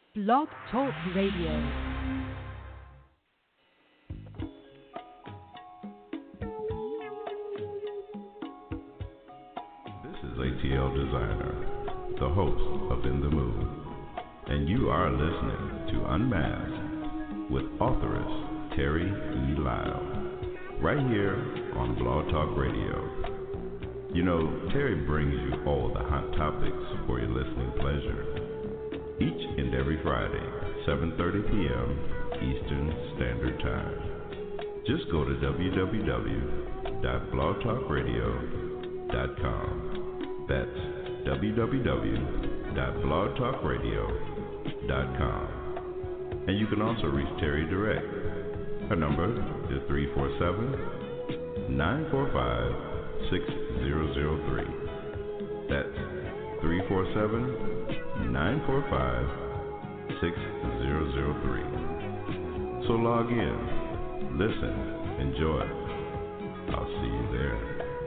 Blog Talk Radio. ATL Designer, the host of In the Mood, and you are listening to Unmasked with authoress Terry E. Lyle, right here on Blog Talk Radio. You know, Terry brings you all the hot topics for your listening pleasure, each and every Friday, 7:30 p.m. Eastern Standard Time. Just go to www.blogtalkradio.com. That's www.blogtalkradio.com. And you can also reach Terry direct. Her number is 347-945-6003. That's 347-945-6003. So log in, listen, enjoy. I'll see you there.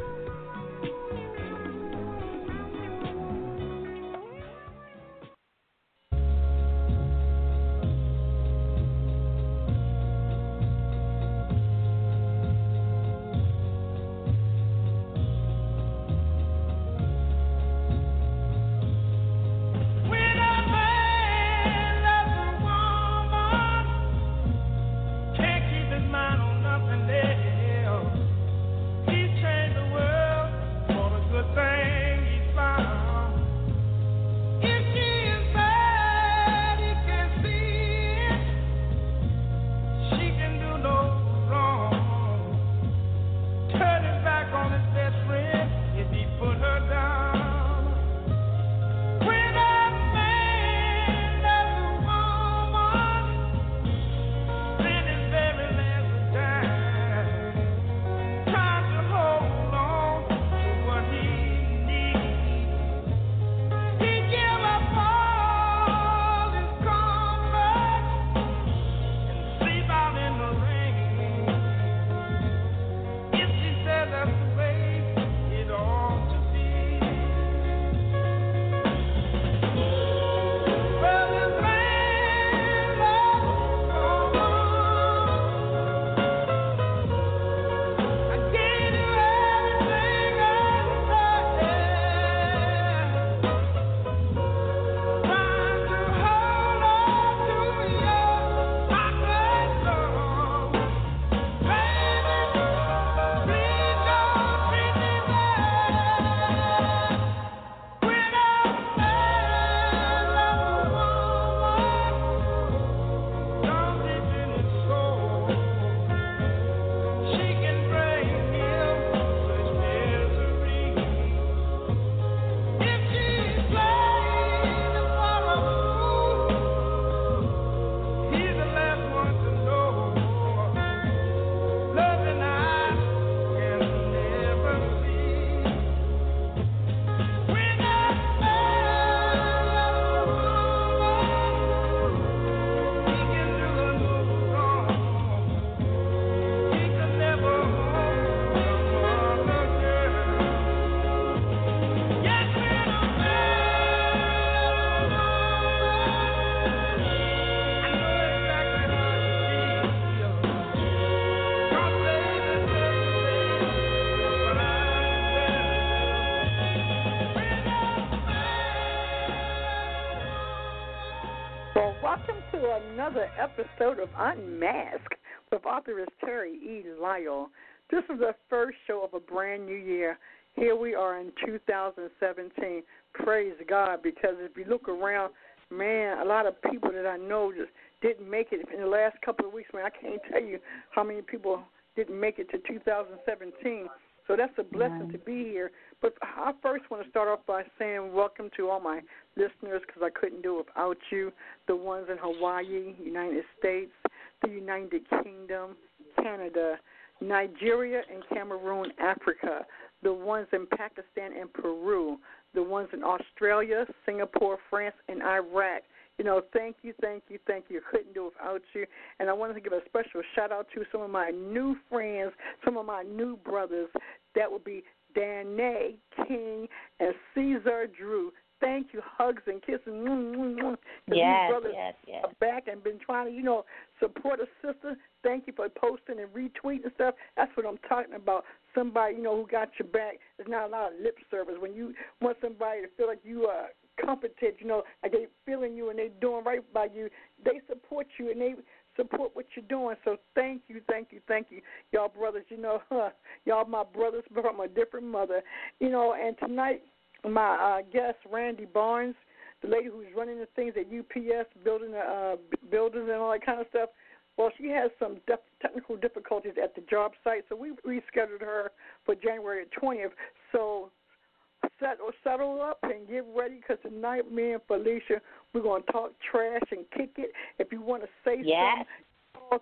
Another episode of Unmasked with authoress Terry E. Lyle. This is the first show of a brand new year. Here we are in 2017. Praise God, because if you look around, man, a lot of people that I know just didn't make it in the last couple of weeks. Man, I can't tell you how many people didn't make it to 2017. So that's a blessing to be here. But I first want to start off by saying welcome to all my listeners, because I couldn't do it without you, the ones in Hawaii, United States, the United Kingdom, Canada, Nigeria and Cameroon, Africa, the ones in Pakistan and Peru, the ones in Australia, Singapore, France, and Iraq. You know, thank you. Couldn't do it without you. And I wanted to give a special shout-out to some of my new friends, some of my new brothers. That would be Danae King and Caesar Drew. Thank you. Hugs and kisses. because yes, these brothers yes. are back and been trying to, support a sister. Thank you for posting and retweeting and stuff. That's what I'm talking about. Somebody, who got your back. There's not a lot of lip service. When you want somebody to feel like you are competent, like they feeling you and they doing right by you, they support you and they support what you're doing. So thank you. Y'all brothers, y'all my brothers from a different mother. And tonight, my guest, Randy Barnes, the lady who's running the things at UPS, building the buildings and all that kind of stuff, well, she has some technical difficulties at the job site, so we rescheduled her for January 20th. So settle up and get ready, because tonight, me and Felicia, we're going to talk trash and kick it. If you want to say something, call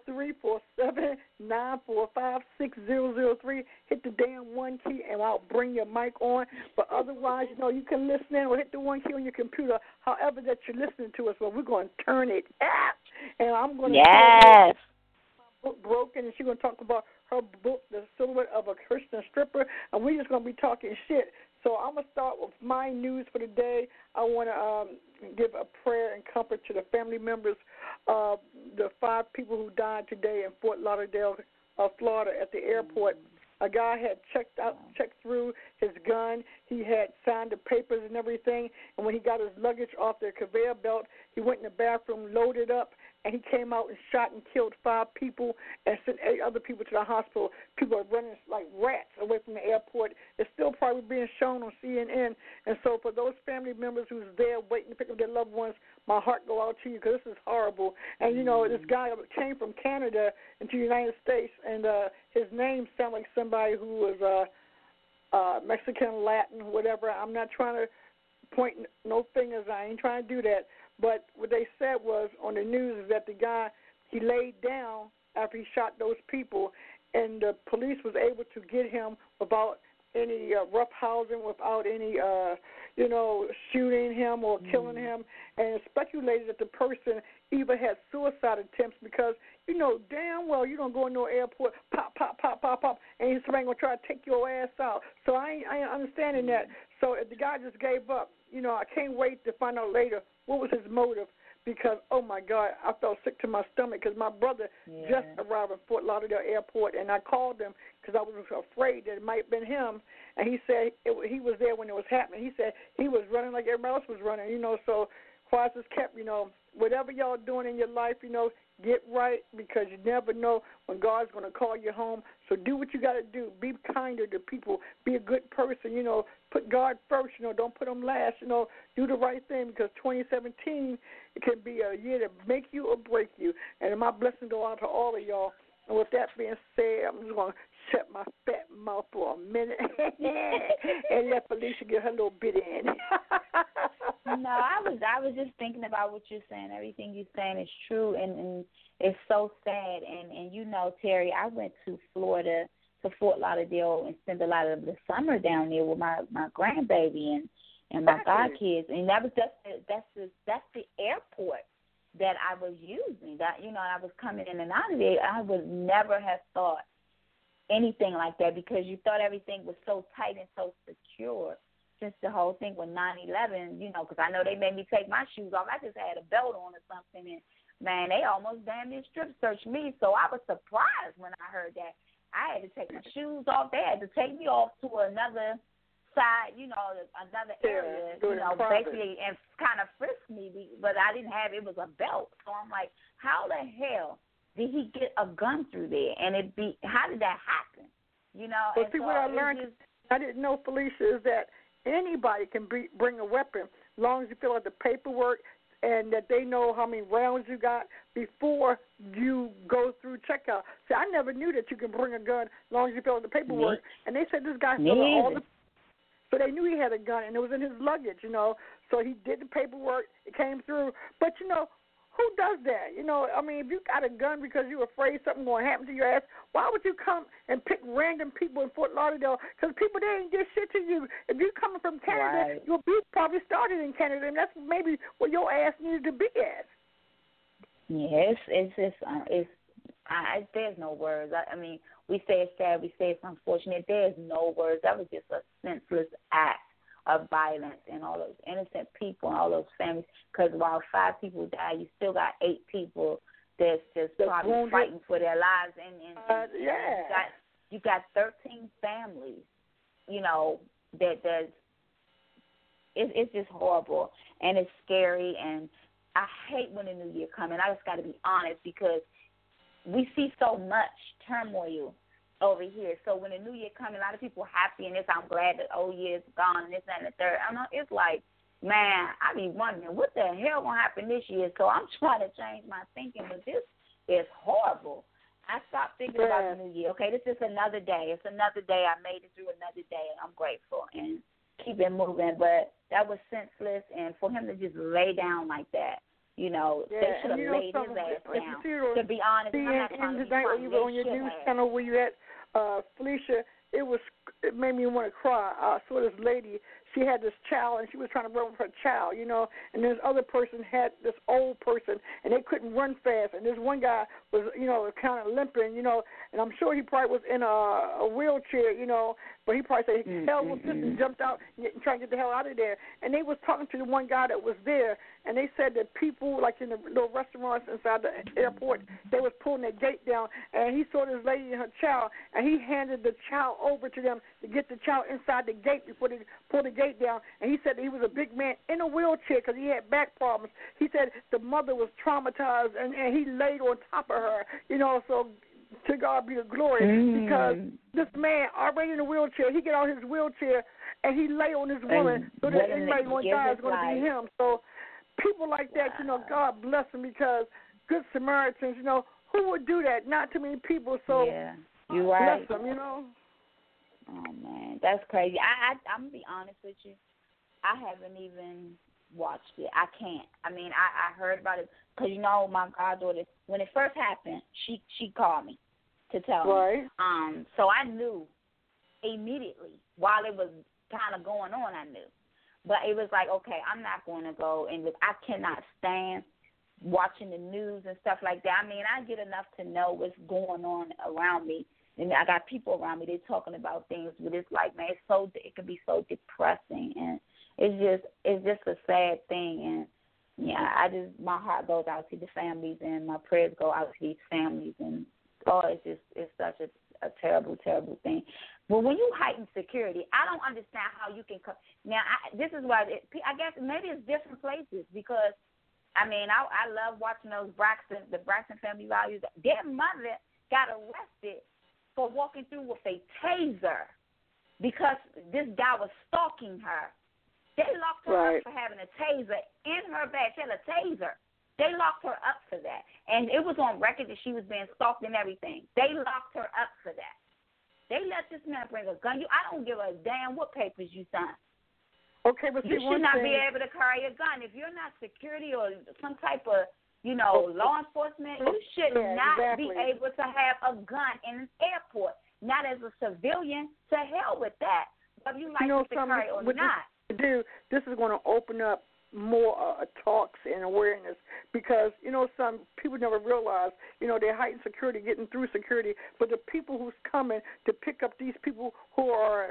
347-945-6003. Hit the damn one key, and I'll bring your mic on. But otherwise, you can listen in or hit the one key on your computer, however that you're listening to us. But we're going to turn it up. And I'm going to my book Broken, and she's going to talk about her book, The Silhouette of a Christian Stripper, and we're just going to be talking shit. So I'm going to start with my news for the day. I want to give a prayer and comfort to the family members of the 5 people who died today in Fort Lauderdale, Florida, at the airport. A guy had checked through his gun. He had signed the papers and everything, and when he got his luggage off the conveyor belt, he went in the bathroom, loaded up, and he came out and shot and killed 5 people and sent 8 other people to the hospital. People are running like rats away from the airport. It's still probably being shown on CNN. And so for those family members who's there waiting to pick up their loved ones, my heart go out to you, because this is horrible. And, this guy came from Canada into the United States, and his name sounded like somebody who was Mexican, Latin, whatever. I'm not trying to point no fingers. I ain't trying to do that. But what they said was on the news is that the guy, he laid down after he shot those people, and the police was able to get him without any roughhousing, without any, shooting him or killing him. And it's speculated that the person either had suicide attempts, because damn well you don't go in no airport, pop, pop, pop, pop, pop, and somebody going to try to take your ass out. So I ain't understanding that. So if the guy just gave up, I can't wait to find out later what was his motive, because, oh, my God, I felt sick to my stomach, because my brother just arrived at Fort Lauderdale Airport, and I called him because I was afraid that it might have been him, and he said he was there when it was happening. He said he was running like everybody else was running, so quiet as kept, whatever y'all doing in your life, get right, because you never know when God's going to call you home. So do what you got to do. Be kinder to people. Be a good person, Put God first, don't put him last, Do the right thing, because 2017, it can be a year to make you or break you. And my blessing go out to all of y'all. And with that being said, I'm just going to shut my fat mouth for a minute and let Felicia get her little bit in. No, I was just thinking about what you're saying. Everything you're saying is true, and it's so sad. And Terry, I went to Florida, to Fort Lauderdale, and spent a lot of the summer down there with my grandbaby and my godkids. And that's the airport that I was using. That I was coming in and out of there. I would never have thought anything like that, because you thought everything was so tight and so secure. Since the whole thing with 9/11, because I know they made me take my shoes off. I just had a belt on or something, and, man, they almost damn near strip searched me. So I was surprised when I heard that. I had to take my shoes off. They had to take me off to another side, another area, basically, and kind of frisk me, but I didn't have, it was a belt. So I'm like, how the hell did he get a gun through there? And how did that happen? Well, see, what I learned, I didn't know, Felicia, is that anybody can bring a weapon, as long as you fill out the paperwork and that they know how many rounds you got before you go through checkout. See, I never knew that you can bring a gun as long as you fill out the paperwork. And they said this guy filled out all the. So they knew he had a gun, and it was in his luggage, So he did the paperwork. It came through. But, who does that? If you got a gun because you're afraid something's going to happen to your ass, why would you come and pick random people in Fort Lauderdale? Because people, they ain't did shit to you. If you're coming from Canada, your beef probably started in Canada, and that's maybe where your ass needed to be at. Yes, there's no words. We say it's sad, we say it's unfortunate. There's no words. That was just a senseless act of violence and all those innocent people and all those families. Because while 5 people die, you still got 8 people that's just probably fighting for their lives. And you got 13 families, you know, that's it's just horrible and it's scary. And I hate when the new year comes. And I just got to be honest, because we see so much turmoil over here. So when the new year comes, a lot of people happy and I'm glad that old year's gone and this, that, and the third. I know it's like, man, I be wondering what the hell gonna happen this year. So I'm trying to change my thinking, but this is horrible. I stopped thinking about the new year. Okay, this is another day. It's another day. I made it through another day, and I'm grateful and keep it moving. But that was senseless, and for him to just lay down like that, you know, they should have laid his ass down. To be honest, I'm not trying to be funny. On your news channel where you at, Felicia, it made me want to cry. I saw this lady. She had this child, and she was trying to run with her child, you know, and this other person had this old person, and they couldn't run fast, and this one guy was, you know, kind of limping, you know, and I'm sure he probably was in a wheelchair, you know, but he probably said, hell with this, and jumped out and trying to get the hell out of there. And they was talking to the one guy that was there, and they said that people, like in the little restaurants inside the airport, they was pulling their gate down, and he saw this lady and her child, and he handed the child over to them to get the child inside the gate before they pulled the gate down. And he said that he was a big man in a wheelchair because he had back problems. He said the mother was traumatized, and he laid on top of her, you know, so to God be the glory, because this man already in a wheelchair, he get out his wheelchair, and he lay on this woman, so that anybody one guy is going to be him. So people like that, you know, God bless them, because good Samaritans, you know, who would do that? Not too many people, so you're right. Bless them, you know. Oh, man, that's crazy. I'm going to be honest with you. I haven't even watched it. I can't. I mean, I heard about it because, you know, my goddaughter, when it first happened, she called me to tell me. So I knew immediately while it was kind of going on, I knew. But it was like, okay, I'm not going to go. And I cannot stand watching the news and stuff like that. I mean, I get enough to know what's going on around me. And I got people around me, they're talking about things, but it's like, man, it can be so depressing, and it's just a sad thing. And yeah, my heart goes out to the families, and my prayers go out to these families, and it's such a terrible, terrible thing. But when you heighten security, I don't understand how you can come. Now, this is why I guess maybe it's different places, because I mean, I love watching the Braxton Family Values. Their mother got arrested for walking through with a taser because this guy was stalking her. They locked her up for having a taser in her bag. She had a taser. They locked her up for that. And it was on record that she was being stalked and everything. They locked her up for that. They let this man bring a gun. I don't give a damn what papers you sign. Okay, but you should not be able to carry a gun. If you're not security or some type of law enforcement, you should not be able to have a gun in an airport, not as a civilian. To hell with that. Whether you like to carry or not. This is going to open up more talks and awareness, because, some people never realize, they heighten security, getting through security, but the people who's coming to pick up these people who are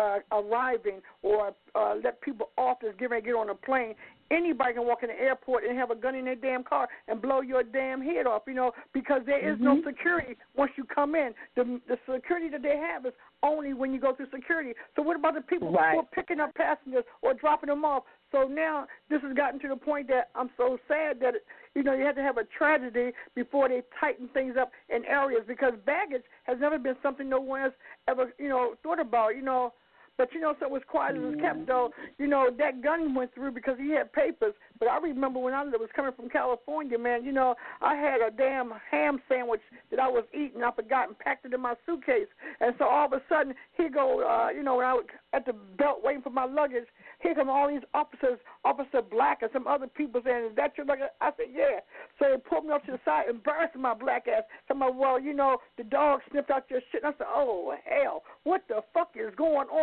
arriving or let people off that's getting ready to get on a plane, anybody can walk in the airport and have a gun in their damn car and blow your damn head off, because there is no security once you come in. The security that they have is only when you go through security. So what about the people who are picking up passengers or dropping them off? So now this has gotten to the point that I'm so sad that, you have to have a tragedy before they tighten things up in areas, because baggage has never been something no one has ever, thought about, But, so it was quiet as it kept, though. That gun went through because he had papers. But I remember when I was coming from California, man, I had a damn ham sandwich that I was eating. I forgot and packed it in my suitcase. And so all of a sudden, here go, when I was at the belt waiting for my luggage, here come all these officers, Officer Black and some other people saying, is that your luggage? I said, yeah. So they pulled me up to the side, embarrassing my black ass. Talking about, well, the dog sniffed out your shit. And I said, oh, hell, what the fuck is going on?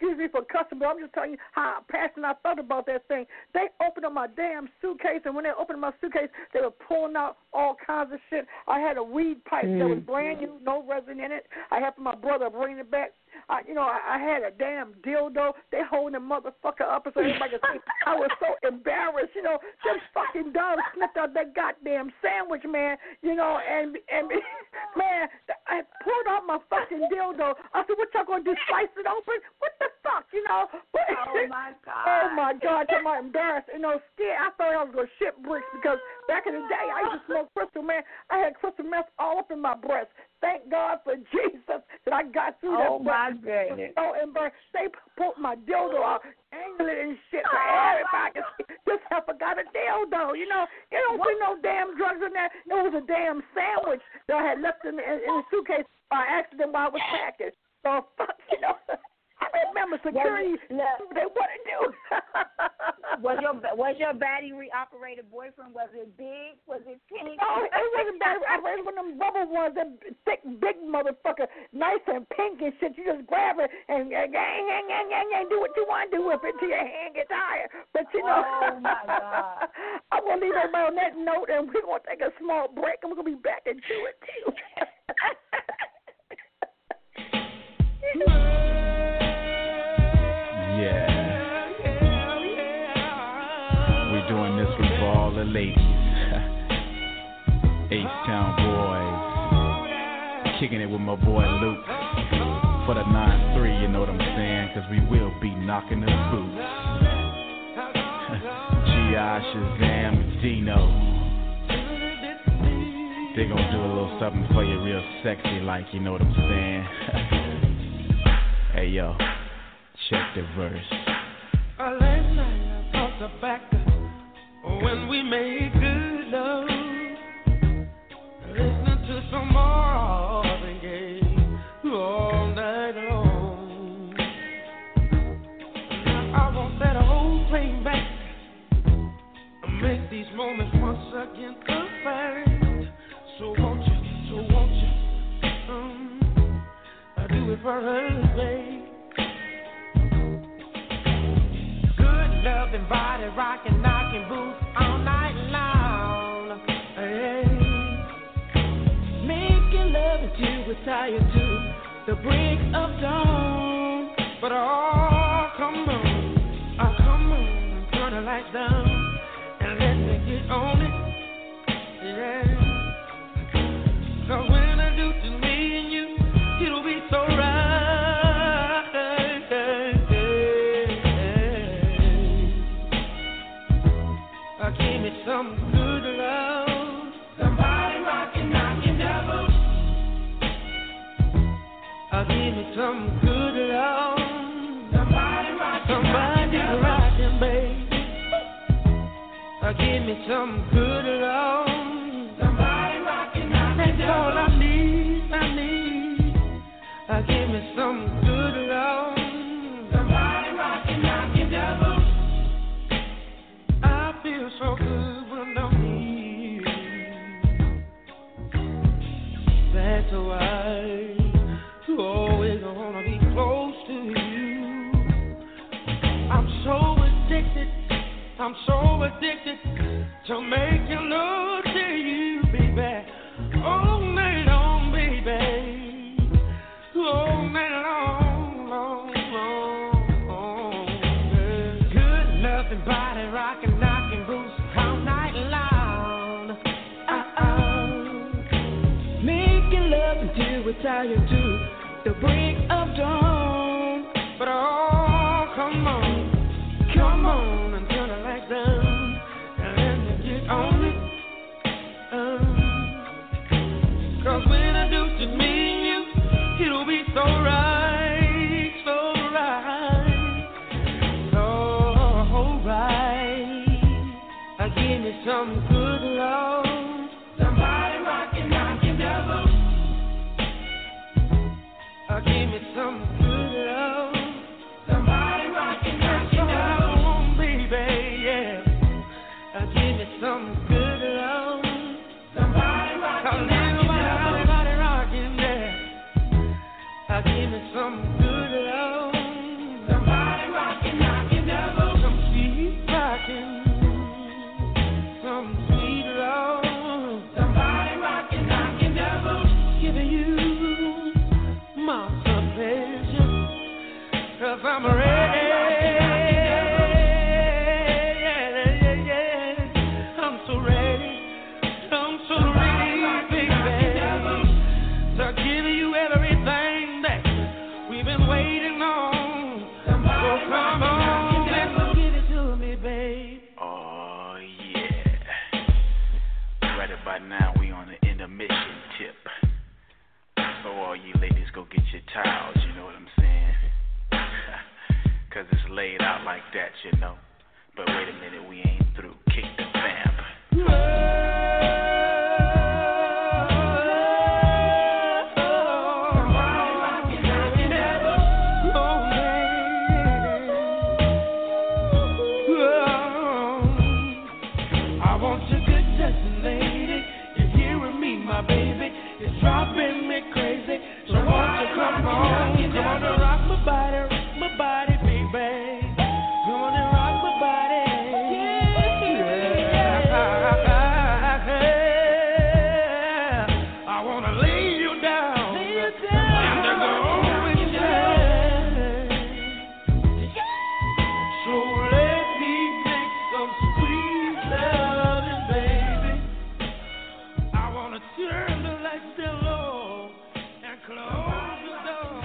excuse me for cussing, but I'm just telling you how passionate I felt about that thing. They opened up my damn suitcase, and when they opened my suitcase, they were pulling out all kinds of shit. I had a weed pipe that was brand new, no resin in it. I had for my brother bringing it back. I had a damn dildo. They holding the motherfucker up so everybody could see. I was so embarrassed, Them fucking dogs sniffed out that goddamn sandwich, man. And man, I pulled out my fucking dildo. I said, "What y'all gonna do? Slice it open? What the fuck, But, oh my god! Oh my god! I'm embarrassed. Scared. I thought I was gonna ship bricks because back in the day I used to smoke crystal, man. I had crystal meth all up in my breast. Thank God for Jesus that I got through that. Oh my goodness! So embarrassed. They pulled my dildo out, angle it and shit for everybody. This heifer got a dildo. You don't see no damn drugs in there. It was a damn sandwich that I had left in the suitcase by accident while I was packing. So fuck, I remember security. They wouldn't do. Was your battery operated boyfriend? Was it big? Was it pink? No, it wasn't battery operated. One of them rubber ones, that thick, big motherfucker, nice and pink and shit. You just grab it and do what you want to do with it till your hand gets tired. But oh my God! I'm gonna leave everybody on that note, and we're gonna take a small break, and we're gonna be back and do it too. We're doing this one for all the ladies. H-Town boys. Kicking it with my boy Luke. For the 9-3, you know what I'm saying? Cause we will be knocking the boots. G.I. Shazam and Dino. They gonna do a little something for you real sexy like, you know what I'm saying? Hey yo, check the verse. Last night I thought back when we made good love, listening to some Marvin Gaye all night long. I want that old plane back, make these moments once again perfect. So won't you, I do it for her, babe. Loving, body rocking, knocking boots all night long. Hey. Making love until we're tired to the break of dawn. But come on, turn the lights down and let me get on it. Yeah. 'Cause when I do to me and you, it'll be so right. Give me some good love. Somebody rockin', knockin' devil. Give me some good love. Somebody rockin', baby. Give me some good love. Somebody rockin', knockin' devil. That's all I need. Give me some good love. Somebody rockin', knockin' devil. Feel so good when I'm here. That's why you always wanna be close to you. I'm so addicted to making love to you, baby. All night long, baby. All night long. Good loving, body rocking. We're tired to the break of dawn. But come on and turn the lights down and let me get on it. 'Cause when I do to me and you, it'll be so right. Give me some good love. Somebody rockin', knockin' devil. Give me some good love. Somebody rockin', knockin' devil, baby, yeah. Give me some good love. Somebody rockin', knockin' devil. Somebody rockin', yeah. Give me some good love. right now we on the intermission tip. So all you ladies go get your towels, you know what I'm saying? 'Cause it's laid out like that, you know. But wait a minute, we ain't through. Kick the vamp. Dropping me crazy, so won't you come on and rock my body, baby. Come on and rock my body. Yeah. I wanna lay you down, and to go with you. So let me make some sweet loving, baby. I wanna turn the lights down low and close the door.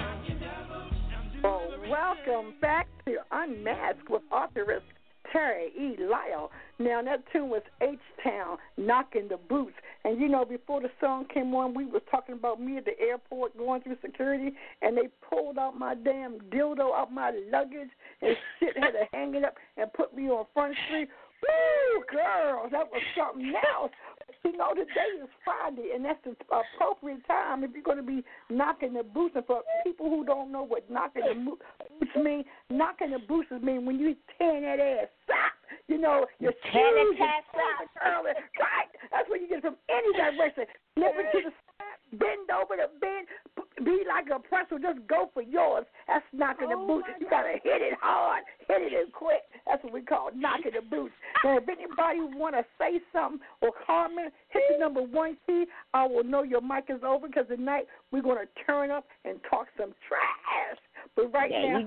Well, welcome back to Unmasked with authoress Terry E. Lyle. Now, that tune was H-Town, Knocking the Boots. And, you know, before the song came on, we was talking about me at the airport going through security, and they pulled out my damn dildo out my luggage and shit, had to hang it up and put me on Front Street. Woo, girl, that was something else. You know, today is Friday, and that's the appropriate time if you're going to be knocking the boots. And for people who don't know what knocking the boots mean, knocking the boots mean when you tearing that ass up. You know, your shoes, right? That's where you get it from any direction. Flip it to the side, bend over the bend, be like a pretzel, just go for yours. That's knocking the boots. You got to hit it hard, hit it and quick. That's what we call knocking the boots. Now, if anybody want to say something or comment, hit the number 1 key. I will know your mic is over because tonight we're going to turn up and talk some trash. But right now,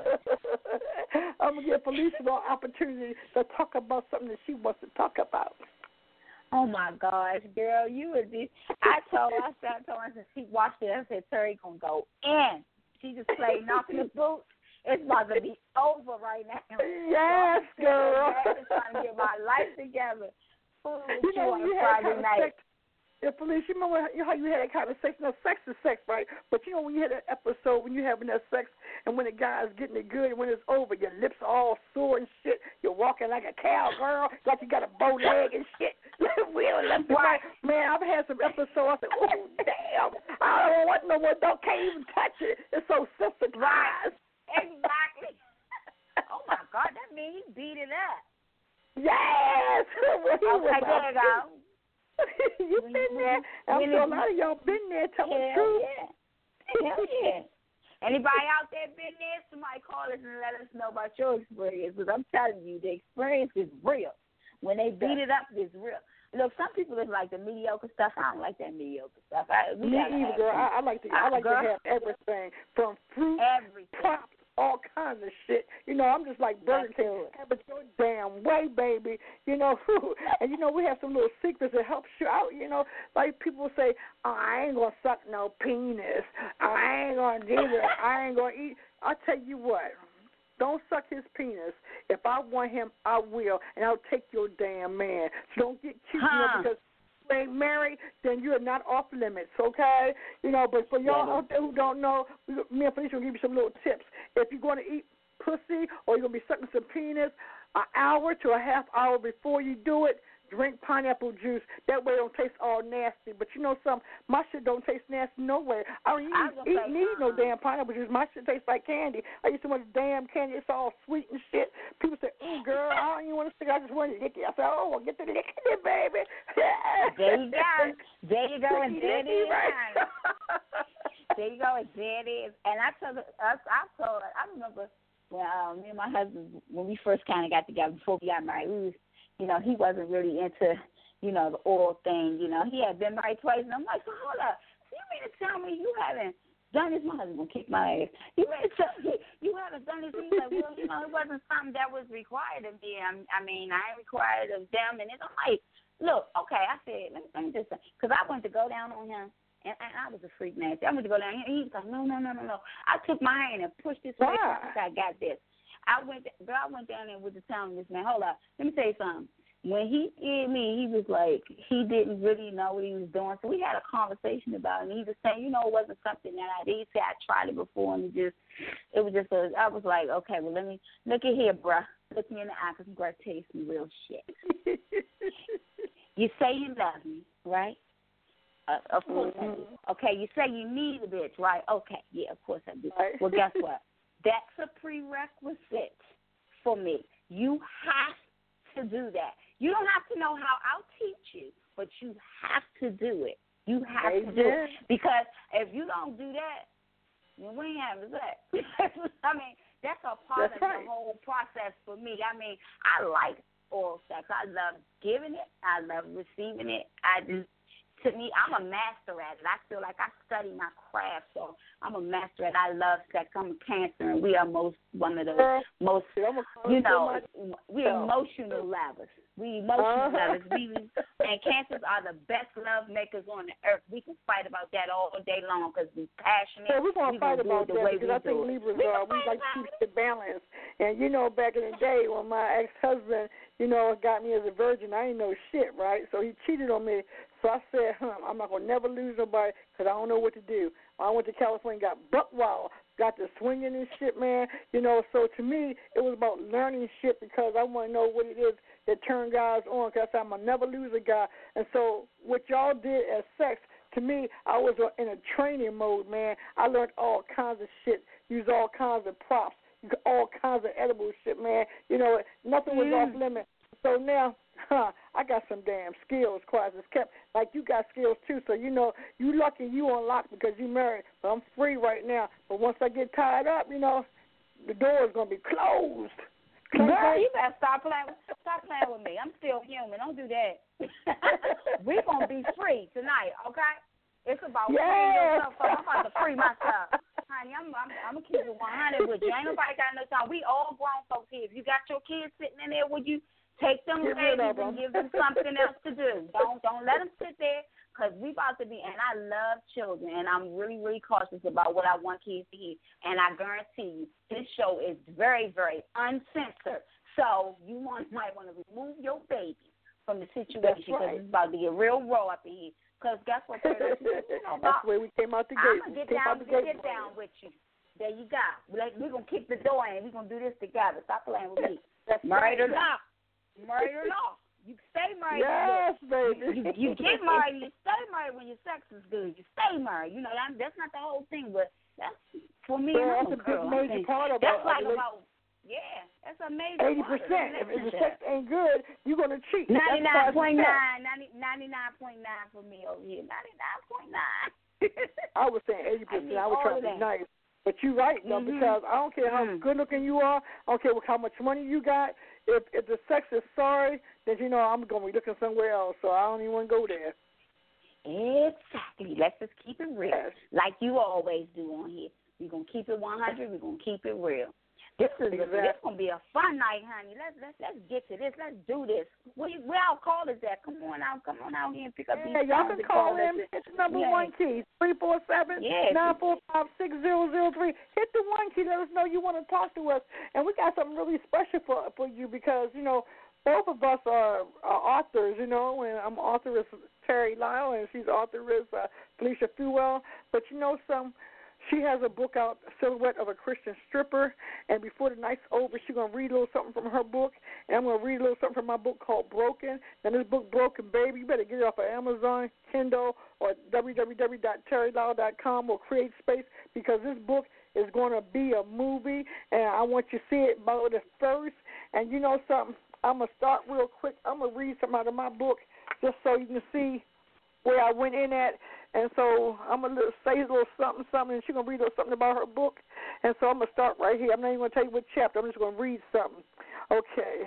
I'm going to give Felicia an opportunity to talk about something that she wants to talk about. Oh, my gosh, girl, you would be. I told her, since she watched it, I said, Terry going to go in. She just played knocking the boots. It's about to be over right now. Yes, girl. I'm trying to get my life together. You know, on a Friday night. Yeah, Felicia, you remember how you had that kind of sex? No, sex is sex, right? But you know when you had that episode when you're having that sex and when the guy's getting it good and when it's over, your lips are all sore and shit. You're walking like a cowgirl, like you got a bow leg and shit. Wheel left and right. Man, I've had some episodes. I said, oh, damn. I don't want no more. Can't even touch it. It's so sensitized. Right. Exactly. Oh, my God. That means he beat it up. Yes. Okay, there you go. You been there? I'm sure a lot of y'all been there. Tell the truth. Hell yeah. Anybody out there been there? Somebody call us and let us know about your experience. Because I'm telling you, the experience is real. When they beat it up, it's real. Look, some people is like the mediocre stuff. I don't like that mediocre stuff. Me either, girl. I like to have everything from fruit, props, all kinds of shit. You know, I'm just like Burger King. Have it your damn way, baby. You know, and you know we have some little secrets that helps you out. You know, like people say, oh, I ain't gonna suck no penis. I ain't gonna do that. I ain't gonna eat. I tell you what. Don't suck his penis. If I want him, I will, and I'll take your damn man. So don't get cute, you know, because you ain't married, then you are not off limits, okay? You know, but for y'all out there who don't know, me and Felicia will give you some little tips. If you're going to eat pussy or you're going to be sucking some penis, an hour to a half hour before you do it, drink pineapple juice. That way it don't taste all nasty. But you know something? My shit don't taste nasty no way. I don't need no damn pineapple juice. My shit tastes like candy. I used to want damn candy. It's all sweet and shit. People say, girl, I don't even want to stick. I just want to lick it. I said, oh, well, get the licking it, baby. There you go. There you go, and there it is. There you go, and there it is. And I remember when me and my husband, when we first kind of got together, before we got married, we was, you know, he wasn't really into, you know, the oral thing. You know, he had been married twice, and I'm like, so hold up. So you mean to tell me you haven't done this? My husband gonna kick my ass. You mean to tell me you haven't done this? He's like, well, you know, it wasn't something that was required of me. I mean, I ain't required of them. And I'm like, look, okay, I said, let me just say, because I went to go down on him. And I was a freak nasty. I went to go down. He was like, no. I took my hand and pushed this way. I got this. I went down there with the telling this man, hold up, let me tell you something. when he did me, he was like, he didn't really know what he was doing. So we had a conversation about it. And he was saying, it wasn't something that I did. Say I tried it before, and it was just I was like, okay, well, let me, look at here, bruh. Look me in the eye, because I'm going to tell you some real shit. You say you love me, right? Of course I do. Okay, you say you need a bitch, right? Okay, yeah, of course I do. Right. Well, guess what? That's a prerequisite for me. You have to do that. You don't have to know how. I'll teach you, but you have to do it. You have to do it. Because if you don't do that, then we ain't having sex. I mean, that's a part of the whole process for me. I mean, I like oral sex. I love giving it. I love receiving it. To me, I'm a master at it. I feel like I study my craft, so I'm a master at it. I love sex. I'm a Cancer, and we are one of the most, we're emotional lovers. We emotional lovers. And Cancers are the best love makers on the earth. We can fight about that all day long because we're passionate. Yeah, we're going to fight about that because I think Libras we like to keep the balance. And, back in the day when my ex-husband, got me as a virgin, I ain't know shit, right? So he cheated on me. So I said, I'm not going to never lose nobody because I don't know what to do. I went to California, got buck wild, got to swinging and shit, man. So to me, it was about learning shit because I want to know what it is that turn guys on because I'm going to never lose a guy. And so what y'all did as sex, to me, I was in a training mode, man. I learned all kinds of shit, used all kinds of props, all kinds of edible shit, man. Nothing was off limit. So now, I got some damn skills, quite as kept. Like you got skills too, so you lucky you on lock because you married. But I'm free right now. But once I get tied up, the door is gonna be closed. Girl, you better stop playing with me. I'm still human. Don't do that. We're gonna be free tonight, okay? It's about freeing yourself up. I'm about to free myself. Honey, I'm gonna keep it 100 with you. Ain't nobody got no time. We all grown folks here. If you got your kids sitting in there with you, take them babies and give them something else to do. Don't let them sit there because we about to be, and I love children, and I'm really, really cautious about what I want kids to hear. And I guarantee you, this show is very, very uncensored. So you might want to remove your baby from the situation because it's about to get real raw up in here. Because guess what? That's the way we came out the gate. I'm going to get down with you. There you go. We're going to kick the door in. We're going to do this together. Stop playing with me. Married or not. Married or not. You stay married. Yes, baby. You get married. You stay married when your sex is good. You stay married. That's not the whole thing, but that's for me. Yeah, that's a big major part of it. That's like about, that's a major 80%. If the sex ain't good, you're going to cheat. 99.9 for me over here. 99.9. I was saying 80%. I was trying to be nice. But you're right, though, because I don't care how good looking you are. I don't care how much money you got. If the sex is sorry, then I'm going to be looking somewhere else. So I don't even want to go there. Exactly. Let's just keep it real, like you always do on here. We're going to keep it 100. We're going to keep it real. This is this going to be a fun night, honey. Let's get to this. Let's do this. Where our call is at? Come on out here and pick up these y'all can call in. It's number one key, 347-945-6003. Hit the one key. Let us know you want to talk to us. And we got something really special for you because, both of us are authors, and I'm authoress Terry Lyle, and she's authoress Felicia Fuel. But she has a book out, Silhouette of a Christian Stripper, and before the night's over, she's going to read a little something from her book, and I'm going to read a little something from my book called Broken. Now, this book, Broken Baby, you better get it off of Amazon, Kindle, or www.terrylyle.com or Create Space, because this book is going to be a movie, and I want you to see it about the first. And you know something? I'm going to start real quick. I'm going to read something out of my book just so you can see where I went in at. And so I'm going to say a little something, and she's going to read a little something about her book. And so I'm going to start right here. I'm not even going to tell you what chapter. I'm just going to read something. Okay.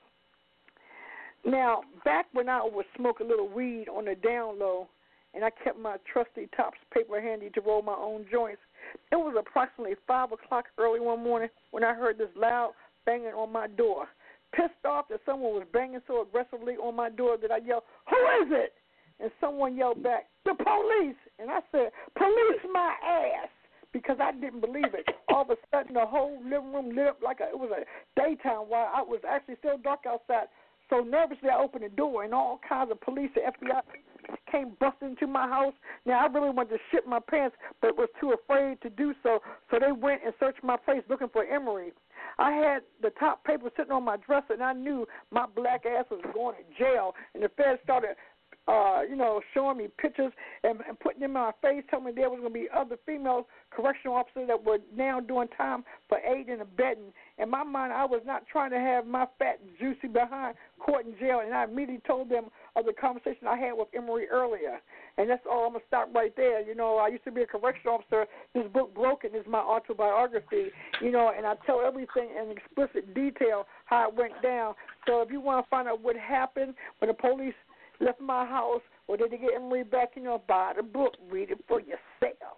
Now, back when I would smoke a little weed on the down low, and I kept my trusty Topps paper handy to roll my own joints, it was approximately 5 o'clock early one morning when I heard this loud banging on my door. Pissed off that someone was banging so aggressively on my door that I yelled, "Who is it?" And someone yelled back, "The police." And I said, "Police my ass," because I didn't believe it. All of a sudden, the whole living room lit up like it was a daytime while it was actually still dark outside. so nervously I opened the door, and all kinds of police and FBI came busting into my house. Now, I really wanted to shit my pants, but was too afraid to do so, so they went and searched my place looking for Emory. I had the top paper sitting on my dresser, and I knew my black ass was going to jail, and the feds started showing me pictures and putting them in my face, telling me there was going to be other female correctional officers that were now doing time for aiding and abetting. In my mind, I was not trying to have my fat, juicy behind caught in jail, and I immediately told them of the conversation I had with Emory earlier. And that's all. I'm going to stop right there. I used to be a correctional officer. This book, Broken, is my autobiography, and I tell everything in explicit detail how it went down. So if you want to find out what happened when the police left my house, or did they get Emory back, buy the book, read it for yourself.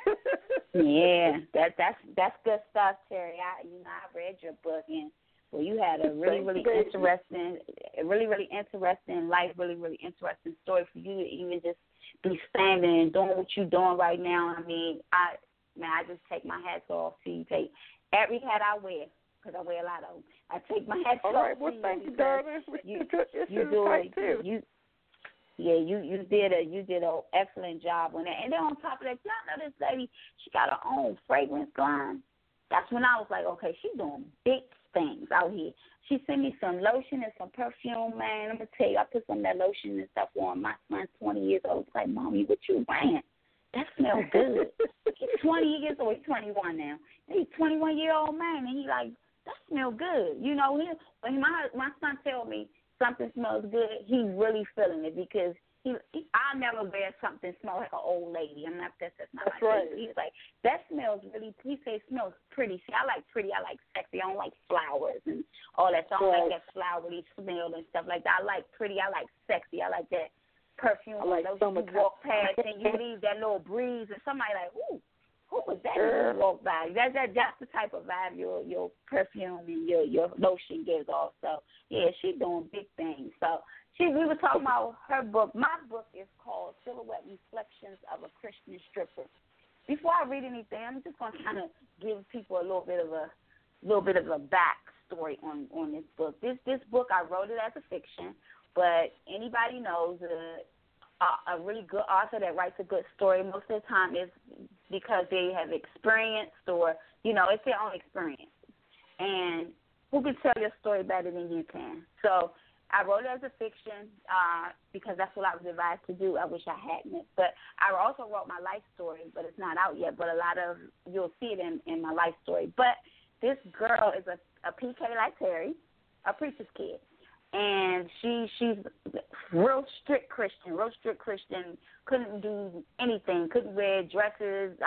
Yeah, that's good stuff, Terry. I read your book, and you had a really interesting life, really interesting story for you to even just be standing and doing what you're doing right now. I mean, I just take my hats off to you. Take every hat I wear, because I wear a lot of them. I take my hats off. All right, well, thank you, darling. You do it too. You did an excellent job on that. And then on top of that, y'all know this lady, she got her own fragrance line. That's when I was like, okay, she's doing big things out here. She sent me some lotion and some perfume, man. I'm going to tell you, I put some of that lotion and stuff on. My son's 20 years old. He's like, Mommy, what you wearing? That smells good. He's 20 years old. He's 21 now. He's a 21-year-old man, and he's like, that smells good. When my son tells me something smells good, he's really feeling it, because I never wear something smell like an old lady. That's not That's my right. thing. He's like, that smells really, he says it smells pretty. See, I like pretty, I like sexy, I don't like flowers and all that. So I don't like that flowery smell and stuff like that. I like pretty, I like sexy, I like that perfume. I like those you walk past and you leave that little breeze and somebody like, ooh, who was that when you walk by? That's the type of vibe your perfume and your lotion gives off. So yeah, she's doing big things. So we were talking about her book. My book is called Silhouette Reflections of a Christian Stripper. Before I read anything, I'm just going to kind of give people a little bit of a backstory on this book. This book, I wrote it as a fiction, but anybody knows a really good author that writes a good story, most of the time is because they have experienced or, it's their own experience. And who can tell your story better than you can? So I wrote it as a fiction because that's what I was advised to do. I wish I hadn't. But I also wrote my life story, but it's not out yet. But you'll see it in my life story. But this girl is a PK like Terry, a preacher's kid. And she's real strict Christian, couldn't do anything, couldn't wear dresses,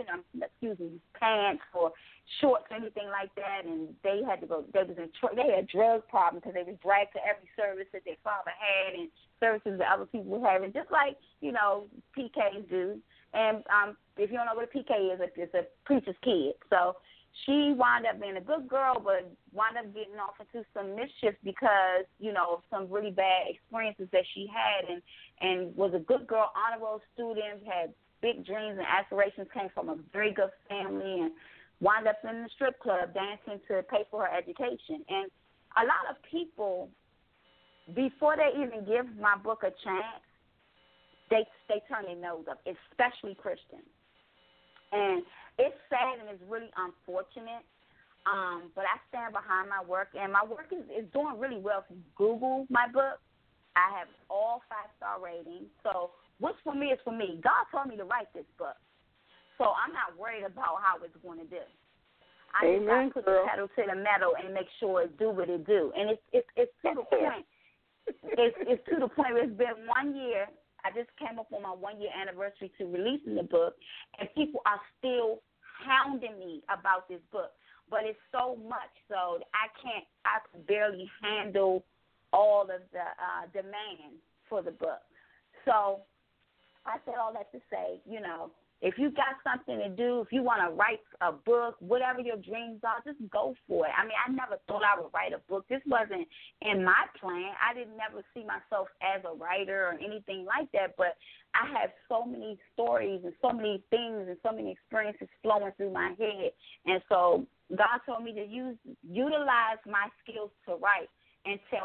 pants or shorts, anything like that. And they had to go, they had drug problems because they was dragged to every service that their father had and services that other people were having, just like, PKs do. And if you don't know what a PK is, it's a preacher's kid. So she wound up being a good girl, but wound up getting off into some mischief because, some really bad experiences that she had, and was a good girl, honor roll student, had big dreams and aspirations, came from a very good family, and wound up in the strip club dancing to pay for her education. And a lot of people, before they even give my book a chance, they turn their nose up, especially Christians. And it's sad and it's really unfortunate, but I stand behind my work, and my work is doing really well. If you Google my book, I have all 5-star ratings. So what's for me is for me. God told me to write this book, so I'm not worried about how it's going to do. I just got to put the pedal to the metal and make sure it do what it do. And it's to the point. It's to the point where it's been 1 year. I just came up on my 1-year anniversary to releasing the book, and people are still hounding me about this book. But it's so much so that I can barely handle all of the demand for the book. So I said all that to say, if you got something to do, if you want to write a book, whatever your dreams are, just go for it. I mean, I never thought I would write a book. This wasn't in my plan. I didn't never see myself as a writer or anything like that, but I have so many stories and so many things and so many experiences flowing through my head. And so God told me to utilize my skills to write and tell these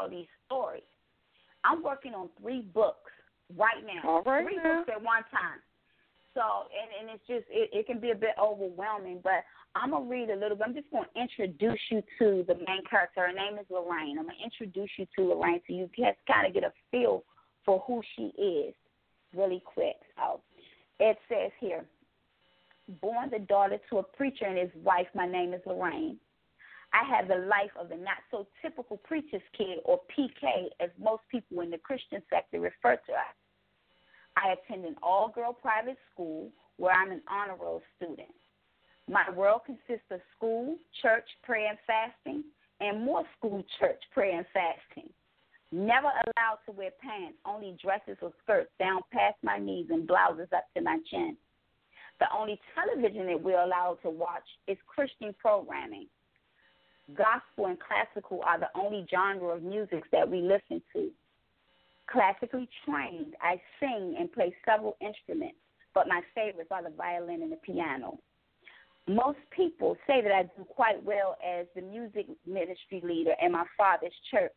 stories. I'm working on 3 books right now. All right, 3 now. books at one time. So, and it's just, it can be a bit overwhelming, but I'm going to read a little bit. I'm just going to introduce you to the main character. Her name is Lorraine. I'm going to introduce you to Lorraine so you can kind of get a feel for who she is really quick. So it says here, born the daughter to a preacher and his wife, my name is Lorraine. I have the life of the not-so-typical preacher's kid, or PK, as most people in the Christian sector refer to us. I attend an all-girl private school where I'm an honor roll student. My world consists of school, church, prayer, and fasting, and more school, church, prayer, and fasting. Never allowed to wear pants, only dresses or skirts down past my knees and blouses up to my chin. The only television that we're allowed to watch is Christian programming. Gospel and classical are the only genre of music that we listen to. Classically trained, I sing and play several instruments, but my favorites are the violin and the piano. Most people say that I do quite well as the music ministry leader in my father's church.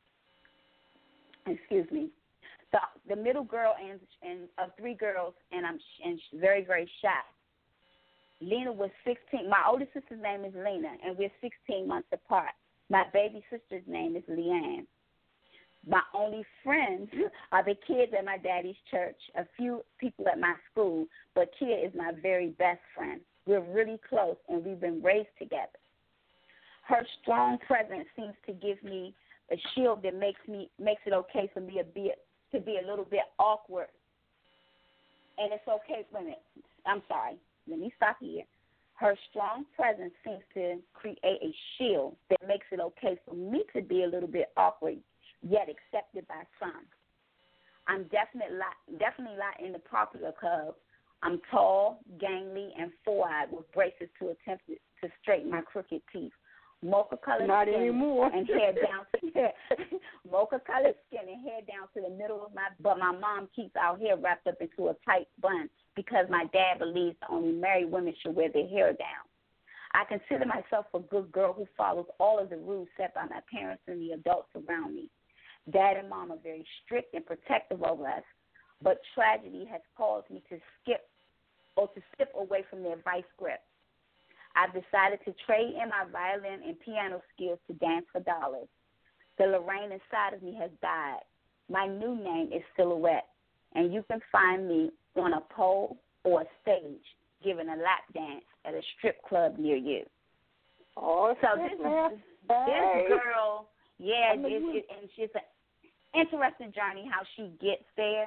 Excuse me. The middle girl and of 3 girls, and I'm very, very shy. Lena was 16. My older sister's name is Lena, and we're 16 months apart. My baby sister's name is Leanne. My only friends are the kids at my daddy's church, a few people at my school, but Kia is my very best friend. We're really close, and we've been raised together. Her strong presence seems to give me a shield that makes it okay for me to be a little bit awkward. And it's okay. Wait a minute. I'm sorry. Let me stop here. Her strong presence seems to create a shield that makes it okay for me to be a little bit awkward, yet accepted by some. I'm definitely not in the popular club. I'm tall, gangly, and 4-eyed with braces to attempt to straighten my crooked teeth. Mocha-colored skin anymore. and hair down to mocha-colored skin and hair down to the middle of my. But my mom keeps our hair wrapped up into a tight bun because my dad believes only married women should wear their hair down. I consider myself a good girl who follows all of the rules set by my parents and the adults around me. Dad and Mom are very strict and protective over us, but tragedy has caused me to slip away from their vice grip. I've decided to trade in my violin and piano skills to dance for dollars. The Lorraine inside of me has died. My new name is Silhouette, and you can find me on a pole or a stage giving a lap dance at a strip club near you. Oh, so this girl, yeah, and she's an interesting journey how she gets there.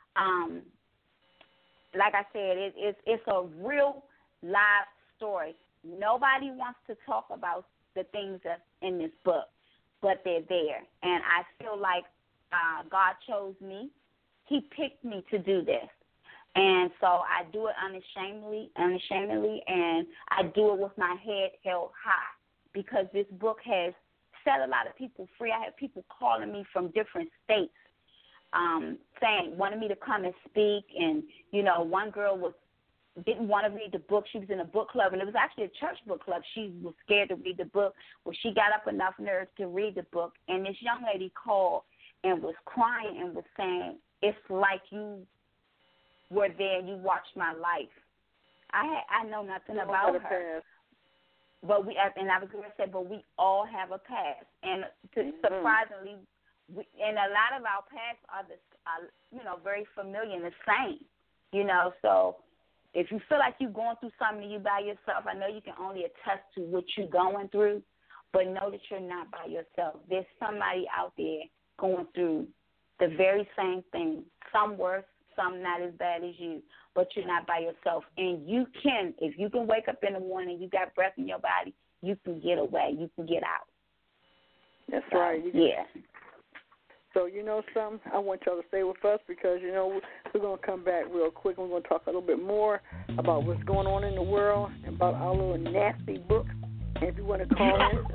Like I said, it's a real live story. Nobody wants to talk about the things that's in this book, but they're there. And I feel like God chose me. He picked me to do this. And so I do it unashamedly, and I do it with my head held high because this book has set a lot of people free. I have people calling me from different states wanted me to come and speak. And, one girl didn't want to read the book. She was in a book club, and it was actually a church book club. She was scared to read the book. Well, she got up enough nerve to read the book, and this young lady called and was crying and was saying, it's like you were there and you watched my life. I know nothing about her. But we all have a past. And surprisingly, and a lot of our pasts are very familiar and the same. So if you feel like you're going through something you by yourself, I know you can only attest to what you're going through, but know that you're not by yourself. There's somebody out there going through the very same thing, some worse, some not as bad as you, but you're not by yourself. And you can, if you can wake up in the morning, you got breath in your body, you can get away, you can get out. That's right. Yeah. So, something, I want y'all to stay with us because, we're going to come back real quick. We're going to talk a little bit more about what's going on in the world and about our little nasty book. And if you want to call in,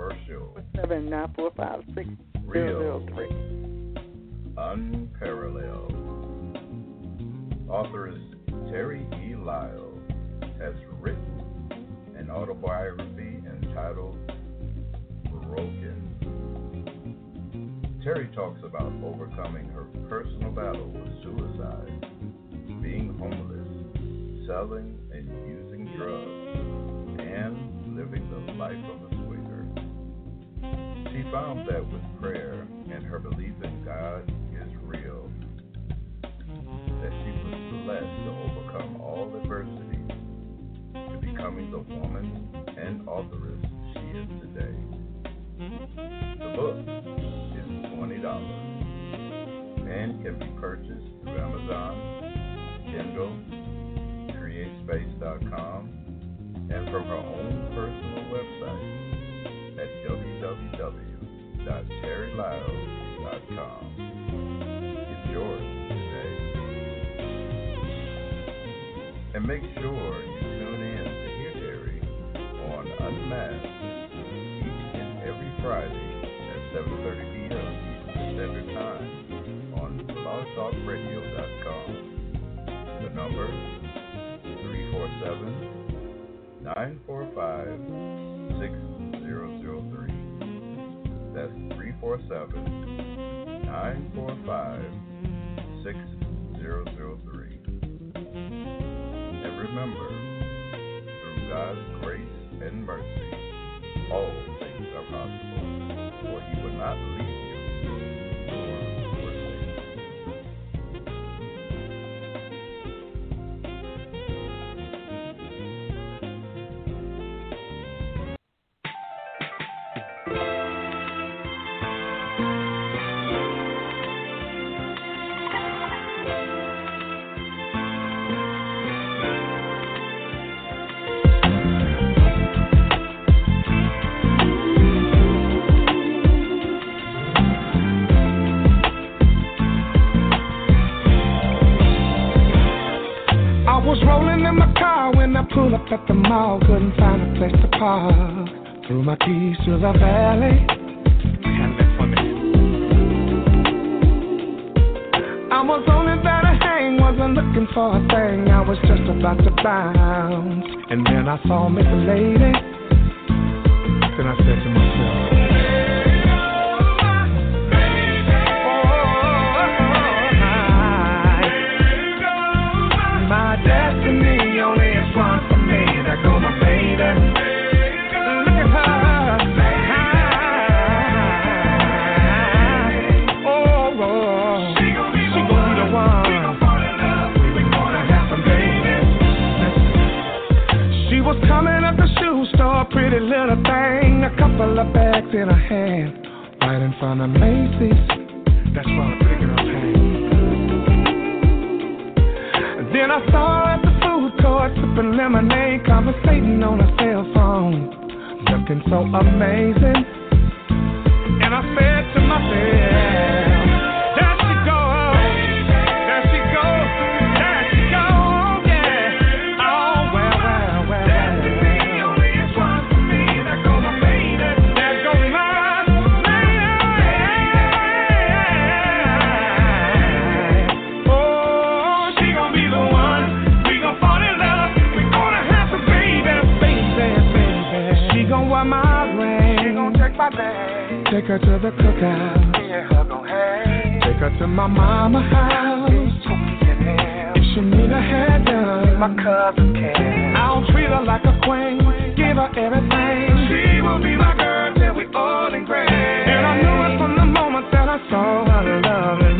79456 Real, unparalleled. Author Terry E. Lyle has written an autobiography entitled Broken. Terry talks about overcoming her personal battle with suicide, being homeless, selling and using drugs, and living the life of a swinger. She found that with prayer and her belief in God is real, that she was blessed to overcome all adversity to becoming the woman and authoress she is today. The book is $20 and can be purchased through Amazon, Kindle, CreateSpace.com, and from her own personal website at www.terrylyles.com. It's yours today. And make sure you tune in to hear Terry on Unmasked each and every Friday at 7:30 p.m. Eastern Standard Time on blogtalkradio.com. The number 347-945-6003. That's 347-945-6003. And remember, through God's grace and mercy, all things are possible, for He will not leave you nor forsake you. Pulled up at the mall, couldn't find a place to park. Threw my keys to the valet. Handle it for me. I was only there to hang, wasn't looking for a thing. I was just about to bounce, and then I saw Miss Lady. Then I said to myself, my destiny only is one for me. There go my baby. Look at her. Oh, she gon' be the one. We gon' fall in love. We gonna have some babies. She was coming at the shoe store, pretty little thing, a couple of bags in her hand, right in front of Macy's. That's why the pretty girls hang. Then I saw her at the food court, sipping lemonade, conversating on her cell phone, looking so amazing. And I said to myself, there she goes, there she goes, there she goes, yeah. Oh, well. Destiny only is one for me. There goes my baby. There goes my baby. Oh, she gon' be the one. We gon' fall in love. We gonna have some baby. She gon' wear my ring. She gon' take my bag. Take her to the cookout. Yeah, her gon' hang. Take her to my mama's house. If she need a hair done, my cousin can. I'll treat her like a queen. Give her everything. She will be my girl till we old and gray. And I knew it from the moment that I saw her lovely.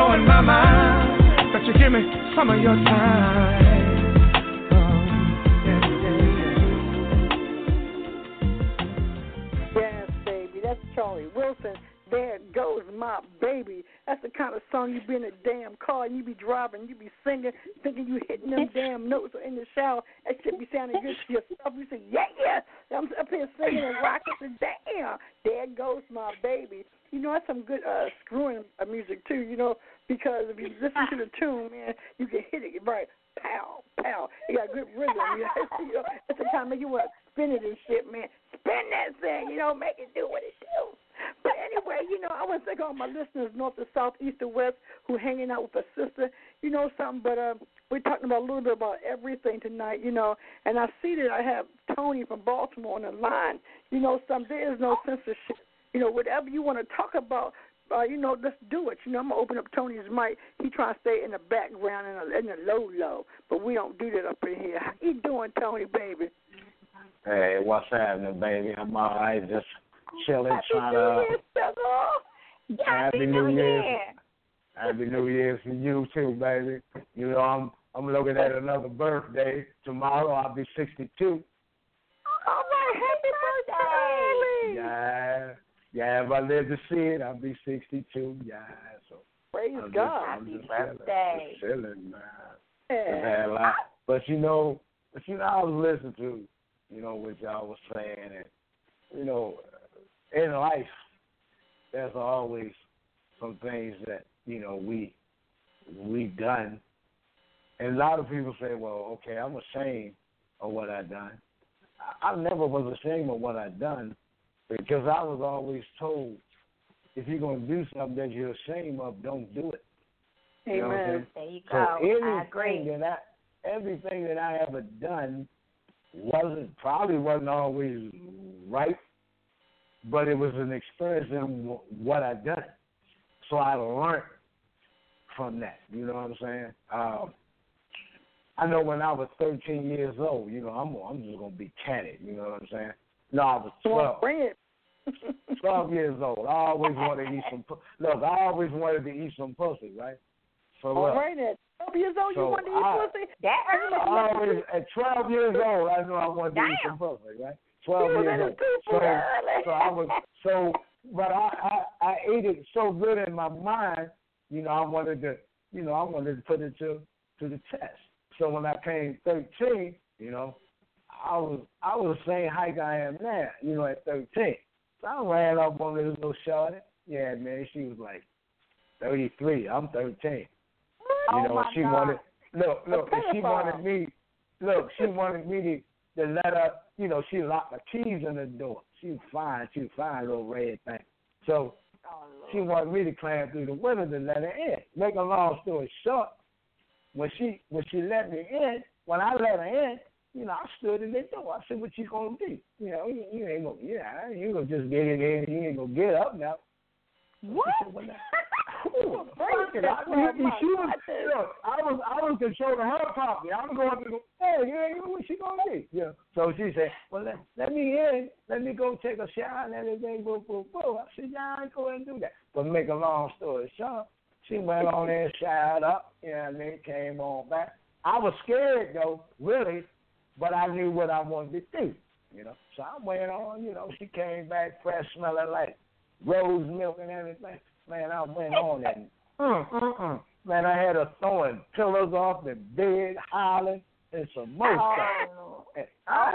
Some of your time, Charlie Wilson. There Goes My Baby. That's the kind of song you be in a damn car and you be driving, you be singing, thinking you hitting them damn notes in the shower. That shit be sounding good to yourself. You say, yeah. I'm up here singing and rocking. And damn, there goes my baby. You know, that's some good screwing music too. You know, because if you listen to the tune, man, you can hit it right. Pow, pow. It got good rhythm. You know, it's the time that you want to spin it and shit, man. Spin that thing. You know, make it do what it do. But anyway, you know, I want to thank all my listeners north to south, east to west who hanging out with a sister. You know something, but we're talking about a little bit about everything tonight, you know. And I see that I have Tony from Baltimore on the line. You know something, there is no censorship. You know, whatever you want to talk about, you know, let's do it. You know, I'm going to open up Tony's mic. He trying to stay in the background in the low, but we don't do that up in here. How you doing, Tony, baby? Hey, what's happening, baby? I'm all right, just chilling, trying to. Happy New Year. Happy New Year for you too, baby. You know, I'm looking at another birthday. Tomorrow I'll be 62. All right, happy birthday. Yeah, if I live to see it, I'll be 62. Yeah, so praise God. Happy birthday. Chilling, man. Yeah. A lot. But you know, I was listening to, you know, what y'all was saying, and you know, in life, there's always some things that, you know, we've done. And a lot of people say, well, okay, I'm ashamed of what I done. I never was ashamed of what I done because I was always told, if you're going to do something that you're ashamed of, don't do it. Amen. You know what I'm saying? There you go. So everything that I ever done probably wasn't always right, but it was an experience in what I done. So I learned from that. You know what I'm saying? I know when I was 13 years old, you know, I'm just gonna be candid. You know what I'm saying? No, I was 12. 12 years old. I always wanted to eat some. Look, I always wanted to eat some pussy, right? So all right, at 12 years old, you wanted to eat pussy? That early? At 12 years old, I knew I wanted to eat some pussy, right? 12 years old. But I ate it so good in my mind, you know, I wanted to put it to the test. So when I came 13, you know, I was the same height I am now, you know, at 13. So I ran up on this little shorty. Yeah, man, she was like 33. I'm 13. You know, she wanted she wanted me to let her, you know, she locked the keys in the door. She was fine, little red thing. So she wanted me to climb through the window to let her in. Make a long story short, when she let me in, when I let her in, you know, I stood in the door. I said, "What you gonna do? You know, you ain't gonna, you gonna just get in there. You ain't gonna get up now." What? I was controlling her property. I was going to go, hey, what she gonna do? Yeah. So she said, well, let me in. Let me go take a shower and everything. Boo. I said, yeah, I ain't going to do that. But make a long story short, she went on there, showered up, and then came on back. I was scared though, really, but I knew what I wanted to do. You know, so I went on. You know, she came back fresh, smelling like rose milk and everything. Man, I went on and man, I had her throwing pillows off the bed, hollering, and some more stuff.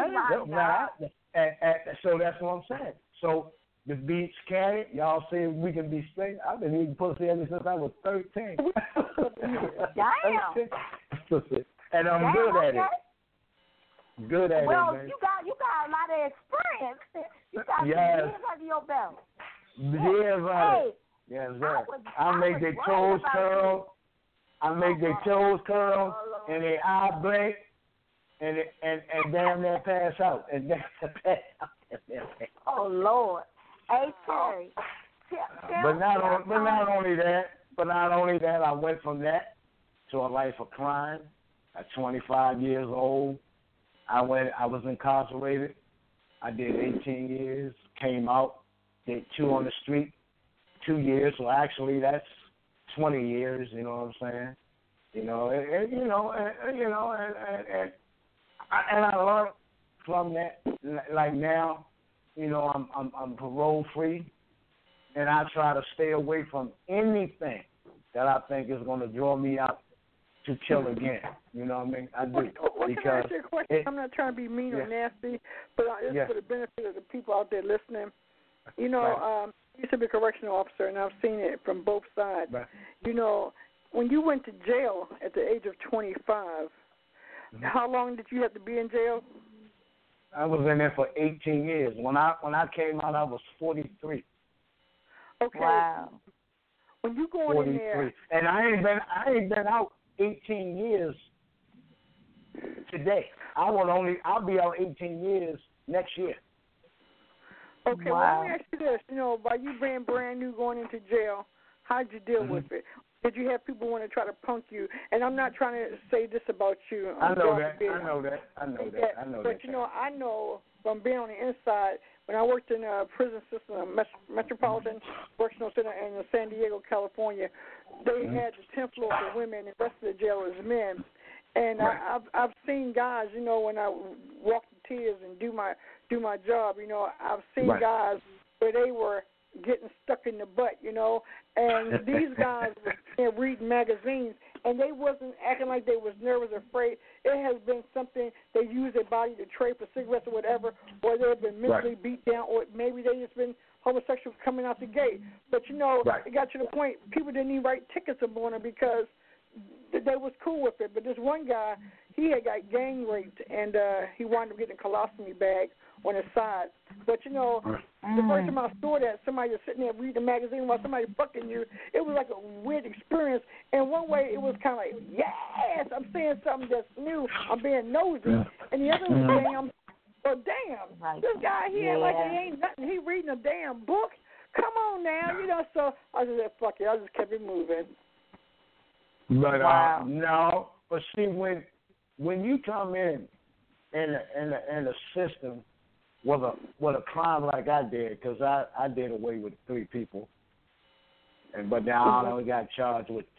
So that's what I'm saying. So the beach carry, y'all say we can be straight. I've been eating pussy ever since I was 13. Damn. And I'm good at it. Good at it, well, man. you got a lot of experience. You got some years under your belt. Years on it. Yes, sir. I make their toes curl. And their eye blink, and damn near pass out. Oh Lord, hey Terry. But not only that, I went from that to a life of crime. At 25 years old, I was incarcerated. I did 18 years. Came out, did 2 on the street. 2 years, so actually that's 20 years. You know what I'm saying? You know, and I learned from that. Like now, you know, I'm parole free. and I try to stay away from anything that I think is going to draw me out to kill again. You know what I mean? I do. Can I ask you a question? I'm not trying to be mean or nasty, but it's for the benefit of the people out there listening. You know, I used to be a correctional officer, and I've seen it from both sides. Right. You know, when you went to jail at the age of 25, how long did you have to be in jail? I was in there for 18 years. When I came out, I was 43. Okay. Wow. When you go 43. in there, and I ain't been out 18 years today. I'll be out 18 years next year. Okay, well, let me ask you this. You know, by you being brand new going into jail, how'd you deal with it? Did you have people want to try to punk you? And I'm not trying to say this about you. I know that. But, you know, I know from being on the inside, when I worked in a prison system, Metropolitan Correctional Center in San Diego, California, they had the 10th floor for women and the rest of the jail was men. And I've seen guys, you know, when I walk the tiers and do my job, you know, I've seen guys where they were getting stuck in the butt, you know, and these guys were reading magazines, and they wasn't acting like they was nervous or afraid. It has been something they use their body to trade for cigarettes or whatever, or they've been mentally beat down, or maybe they just been homosexual coming out the gate. But, you know, it got to the point people didn't even write tickets about them because they was cool with it. But this one guy, he had got gang raped, and he wound up getting a colostomy bag on his side. But, you know, the first time I saw that, somebody was sitting there reading a magazine while somebody fucking you, it was like a weird experience. And one way, it was kind of like, yes, I'm seeing something that's new. I'm being nosy. And the other thing, this guy here, like he ain't nothing. He reading a damn book. Come on now, you know. So I just said, fuck it. I just kept it moving. But no, but see, when you come in the system with a crime like I did, because I did away with 3 people, but now I only got charged with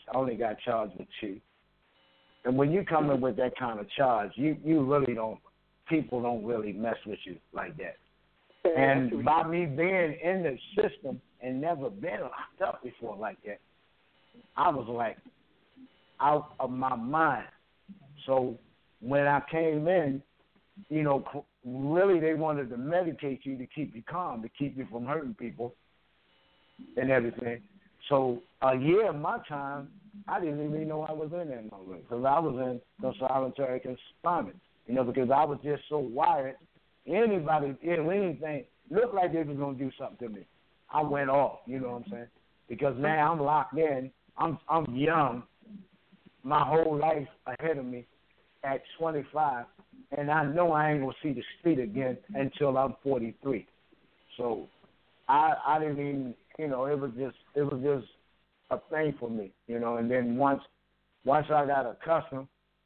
2. And when you come in with that kind of charge, you really don't. People don't really mess with you like that. And by me being in the system and never been locked up before like that, I was like out of my mind. So when I came in, you know, really they wanted to medicate you to keep you calm, to keep you from hurting people and everything. So a year of my time, I didn't even know I was in there no way, because I was in the solitary confinement, you know, because I was just so wired. Anybody, anything, looked like they was going to do something to me, I went off, you know what I'm saying? Because now I'm locked in, I'm young, my whole life ahead of me at 25, and I know I ain't going to see the street again until I'm 43. So I didn't even, you know, it was just a thing for me, you know. And then once I got accustomed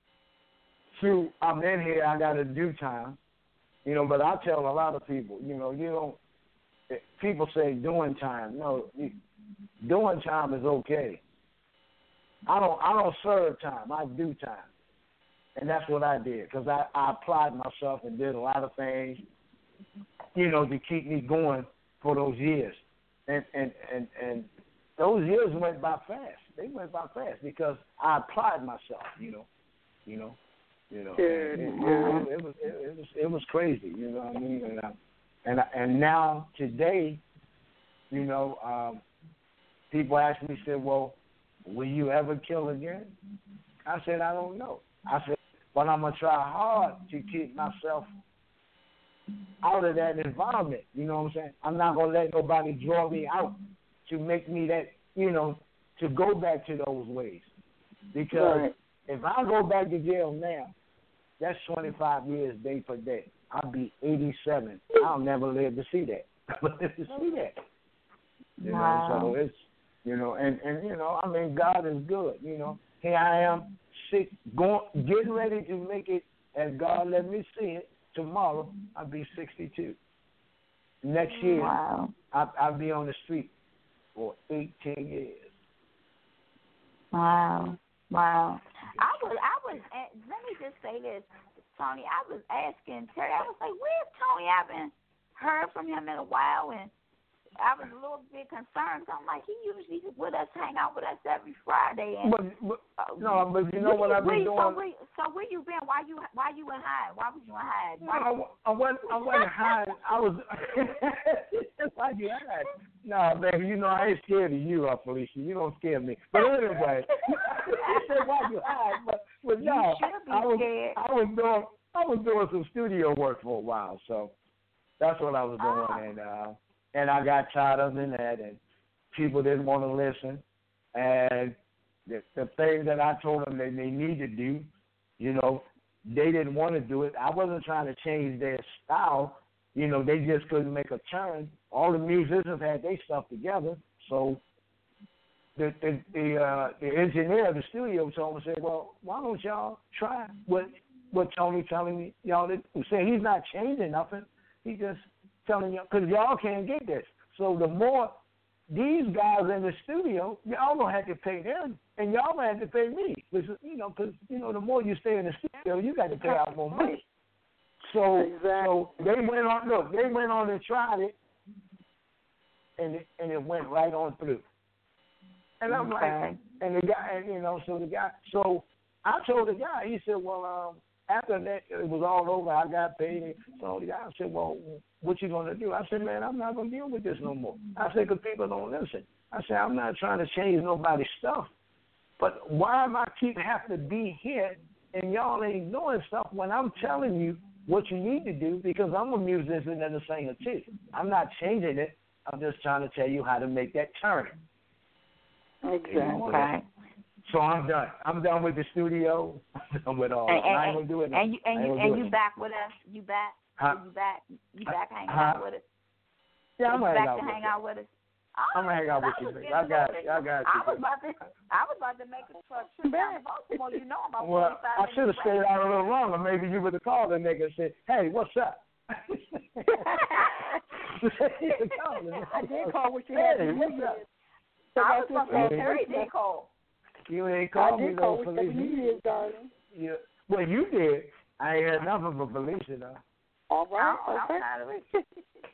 to, I'm in here, I got to do time, you know. But I tell a lot of people, you know, you don't. People say doing time. No, doing time is okay. I don't serve time. I do time, and that's what I did, because I applied myself and did a lot of things, you know, to keep me going for those years, and those years went by fast. They went by fast because I applied myself, you know. It was crazy, you know what I mean? And now today, you know, people ask me, said, well, will you ever kill again? I said, I don't know. I said, but I'm going to try hard to keep myself out of that environment, you know what I'm saying? I'm not going to let nobody draw me out to make me that, you know, to go back to those ways. Because if I go back to jail now, that's 25 years day for day. I'll be 87. I'll never live to see that. You know, so it's, you know, and you know, I mean, God is good, you know. Here I am, sick, getting ready to make it, as God let me see it. Tomorrow, I'll be 62. Next year, I'll be on the street for 18 years. Wow. I was. Let me just say this, Tony. I was asking Terry. I was like, "Where's Tony? I haven't heard from him in a while." And I was a little bit concerned. I'm like, he usually with us, hang out with us every Friday. And, but you know what I've been doing. So where you been? Why you in hide? Why was you in hide? No, I wasn't hiding. I was. Why you hide? No, baby, you know I ain't scared of you, Felicia. You don't scare me. But anyway, I said why you hide? But no, I was doing some studio work for a while, so that's what I was doing, and I got tired of that, and people didn't want to listen, and the things that I told them that they need to do, you know, they didn't want to do it. I wasn't trying to change their style, you know, they just couldn't make a turn. All the musicians had their stuff together, so the engineer of the studio told me, said, well, why don't y'all try what Tony telling me y'all to do? Saying he's not changing nothing. He just telling y'all, because y'all can't get this. So the more these guys in the studio, y'all gonna have to pay them, and y'all gonna have to pay me. Because the more you stay in the studio, you got to pay out more money. So they went on. Look, they went on and tried it, and it went right on through. And I'm like, and the guy, so I told the guy, he said, well, after that, it was all over, I got paid. So the guy said, well, what you going to do? I said, man, I'm not going to deal with this no more. I said, because people don't listen. I said, I'm not trying to change nobody's stuff. But why am I keep having to be here and y'all ain't doing stuff when I'm telling you what you need to do, because I'm a musician and a singer too. I'm not changing it. I'm just trying to tell you how to make that turn. Exactly. So I'm done. I'm done with the studio. I'm done with all. I ain't gonna do it. And you back with us? You back? Huh? You back hanging out with us? Yeah, I'm gonna hang out with us. I'm gonna hang out with you. I got you. I was about to make a trip down to Baltimore. You know, I'm about 45 I should have stayed out a little longer. Maybe you would have called the nigga and said, "Hey, what's up?" I did call what you had. What's up? I was about to say Terry did call. You ain't called me though, Felicia. You did, darling. Yeah. Well, you did. I ain't had nothing for Felicia though. All right. Okay.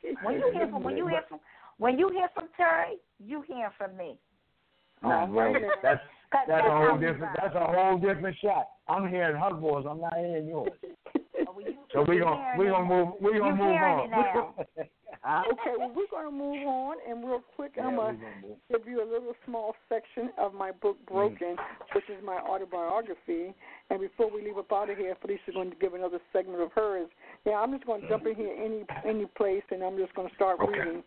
When you hear from Terry, you hear from me. That's a whole different. That's a whole different shot. I'm hearing her voice. I'm not hearing yours. So we gonna move on. Okay, well, we're going to move on, and real quick, I'm going to give you a little small section of my book, Broken, which is my autobiography. And before we leave up out of here, Felicia's going to give another segment of hers. Yeah, I'm just going to jump in here any place, and I'm just going to start reading.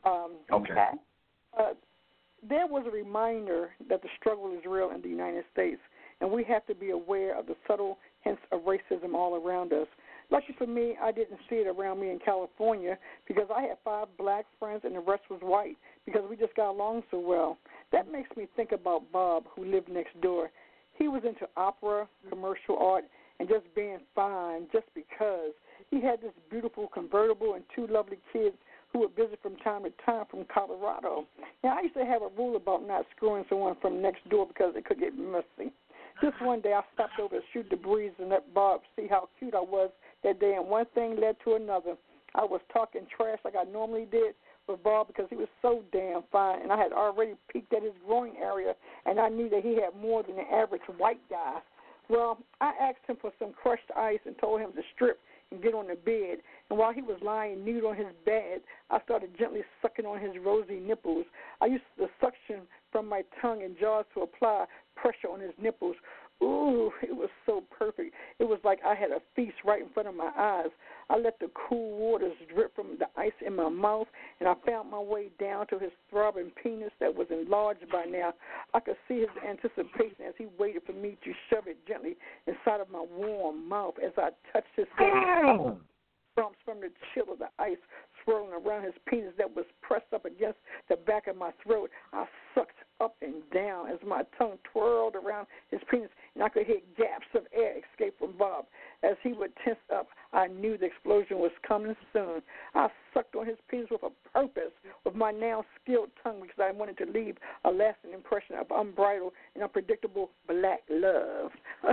There was a reminder that the struggle is real in the United States, and we have to be aware of the subtle hints of racism all around us. Lucky for me, I didn't see it around me in California because I had 5 black friends and the rest was white because we just got along so well. That makes me think about Bob, who lived next door. He was into opera, commercial art, and just being fine just because. He had this beautiful convertible and 2 lovely kids who would visit from time to time from Colorado. Now, I used to have a rule about not screwing someone from next door because it could get messy. Just one day, I stopped over to shoot the breeze and let Bob see how cute I was that day, and one thing led to another. I was talking trash like I normally did with Bob because he was so damn fine, and I had already peeked at his groin area, and I knew that he had more than the average white guy. Well, I asked him for some crushed ice and told him to strip and get on the bed, and while he was lying nude on his bed, I started gently sucking on his rosy nipples. I used the suction from my tongue and jaws to apply pressure on his nipples. Ooh, it was so perfect. It was like I had a feast right in front of my eyes. I let the cool waters drip from the ice in my mouth, and I found my way down to his throbbing penis that was enlarged by now. I could see his anticipation as he waited for me to shove it gently inside of my warm mouth as I touched his face. Bumps from the chill of the ice swirling around his penis that was pressed up against the back of my throat. I sucked up and down as my tongue twirled around his penis, and I could hear gaps of air escape from Bob. As he would tense up, I knew the explosion was coming soon. I sucked on his penis with a purpose, with my now skilled tongue, because I wanted to leave a lasting impression of unbridled and unpredictable black love.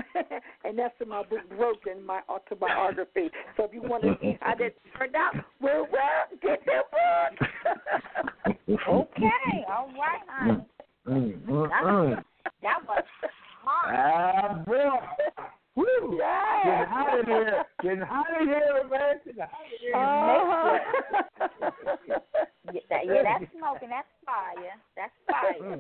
And that's in my book, Broken, my autobiography. So if you want to see how that turned out, well, get the book. Okay, all right, honey. That was hard. Bro. Woo! Yeah. Getting hot in here. Getting hot in here, man. Getting hot in here. Yeah, that's smoking. That's fire. That's fire.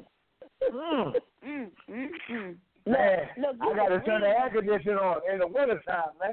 Man, look, I got to turn the air conditioner on in the wintertime, man.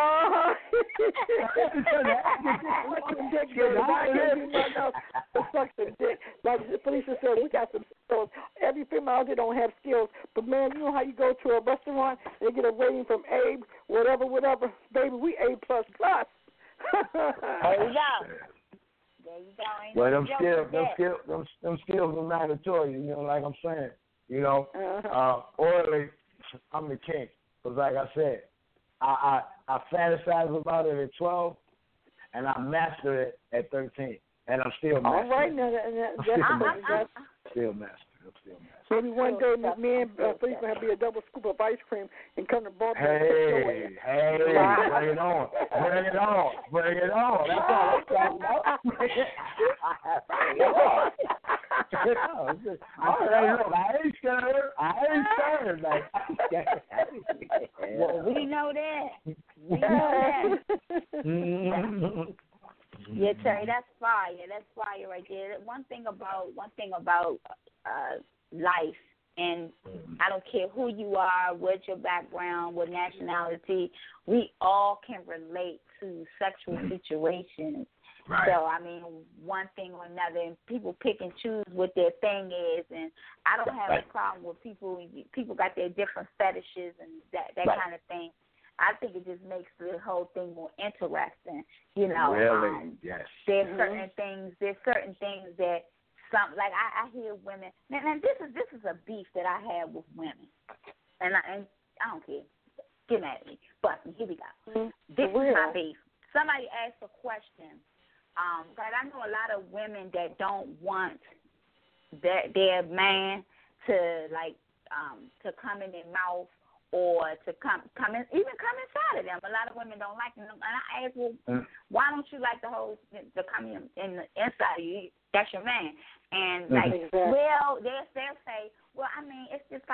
Like Felicia said, we got some skills. Every female out there don't have skills, but man, you know how you go to a restaurant and they get a rating from A, whatever, baby, we A++. There you go. There you go. Well, them skills are mandatory. You know, like I'm saying. You know, orally, I'm the king. Because like I said, I fantasize about it at 12, and I master it at 13, and I'm still mastering. All right, now that's still mastering. Maybe one day me and Felicia gonna be a double scoop of ice cream and come to Baltimore. Hey, bring it on. That's all I'm talking about. I ain't scared. Well, we know that. Yeah, Terry, that's fire. That's fire right there. One thing about life, and I don't care who you are, what's your background, what nationality, we all can relate to sexual situations. Right. So, I mean, one thing or another, and people pick and choose what their thing is, and I don't have a problem with people got their different fetishes and that kind of thing. I think it just makes the whole thing more interesting, you know. Really? Yes. There's certain things that like I hear women. Now this is a beef that I have with women, and I don't care. Get mad at me, bust me. Here we go. This is my beef. Somebody asked a question. But I know a lot of women that don't want their man to to come in their mouth or to come inside of them. A lot of women don't like them. And I ask, well, why don't you like to come in the inside of you? That's your man. And well, they'll say, well, I mean, it's just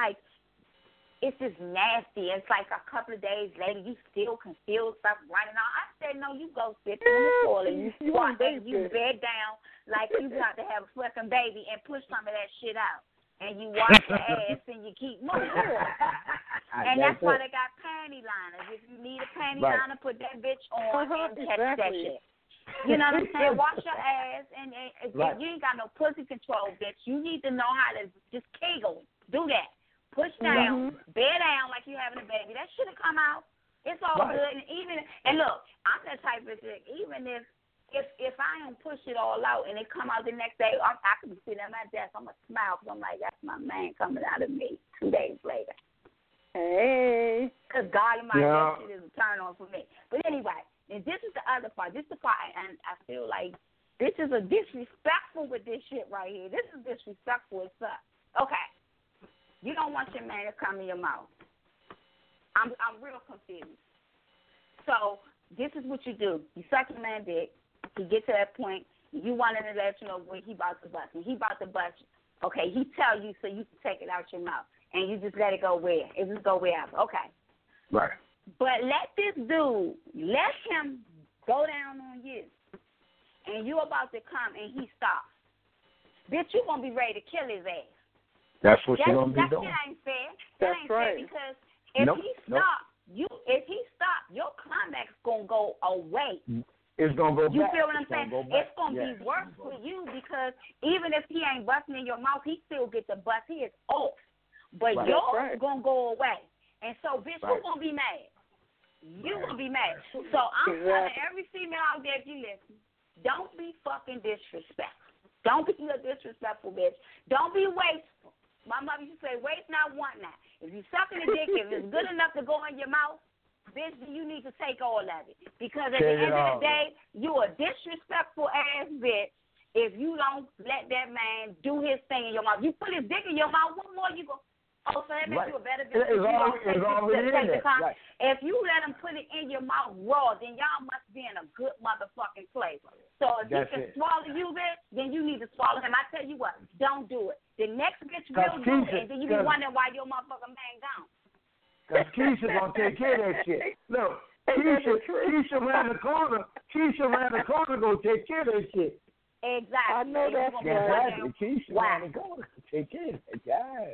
nasty. It's like a couple of days later, you still can feel stuff running on. I said, no, you go sit in the toilet and you squat and you bed down like you got to have a fucking baby and push some of that shit out. And you wash your ass and you keep moving. And that's why they got panty liners. If you need a panty liner, put that bitch on and catch that shit. You know what I'm saying? Wash your ass, and you ain't got no pussy control, bitch. You need to know how to just kegel. Do that. Push down, bear down like you having a baby. That should have come out. It's all good. And look, I'm that type of chick. Even if I don't push it all out and it come out the next day, I could be sitting at my desk. I'm going to smile because I'm like, that's my man coming out of me 2 days later. Hey. Because God in my desk shit is a turn on for me. But anyway, and this is the other part. This is the part, and I feel like bitches are disrespectful with this shit right here. This is disrespectful as fuck. Okay. You don't want your man to come in your mouth. I'm real confused. So this is what you do. You suck your man dick. He get to that point. You want him to let you know when he about to bust. And he about to bust. Okay, he tell you so you can take it out your mouth. And you just let it go where? It just go wherever. Okay. Right. But let this dude, let him go down on you. And you about to come and he stops. Bitch, you going to be ready to kill his ass. That's what you're going to be doing. That ain't fair. That's ain't right. fair because if he stop, your climax going to go away. It's going to go back. You feel what I'm saying? It's going to be worse for you because even if he ain't busting in your mouth, he still get the bust. He is off. But yours is going to go away. And so, bitch, who's going to be mad? You going to be mad. So I'm telling every female out there, if you listen, don't be fucking disrespectful. Don't be a disrespectful bitch. Don't be wasteful. My mother used to say, waste not, want not. If you sucking a dick, if it's good enough to go in your mouth, bitch, you need to take all of it. Because at the end of the day, you a disrespectful ass bitch if you don't let that man do his thing in your mouth. You put his dick in your mouth, what more you go? Oh, so that makes Right. you a better business. It's already in there. Right. If you let them put it in your mouth raw, then y'all must be in a good motherfucking place. So if he can swallow you, bitch, then you need to swallow him. I tell you what, don't do it. The next bitch will do it, and then you be wondering why your motherfucking man gone. Because Keisha gonna take care of that shit. Look, Keisha around the corner. Gonna take care of that shit. Exactly. I know that's right. Exactly. Keisha around the corner. Take care of that guy.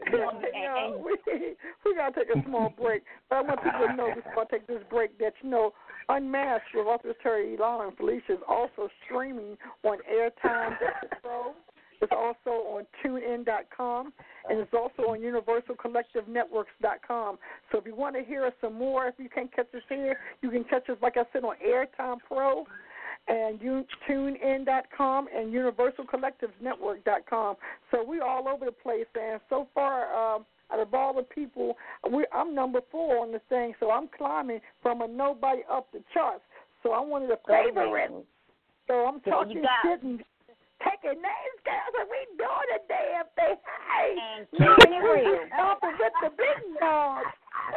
We got to take a small break. But I want people to know before I take this break that, Unmasked with Author Terry Lyle and Felicia is also streaming on Airtime Pro. It's also on TuneIn.com, and it's also on UniversalCollectiveNetworks.com. So if you want to hear us some more, if you can't catch us here, you can catch us, like I said, on Airtime Pro and TuneIn.com and UniversalCollectiveNetwork.com. So we're all over the place, and so far, out of all the people, I'm number 4 on the thing, so I'm climbing from a nobody up the charts. So I'm one of the favorites. So I'm talking shit and taking names, guys, and we doing the damn thing. Hey, and keeping it real. Stomping with the big dogs.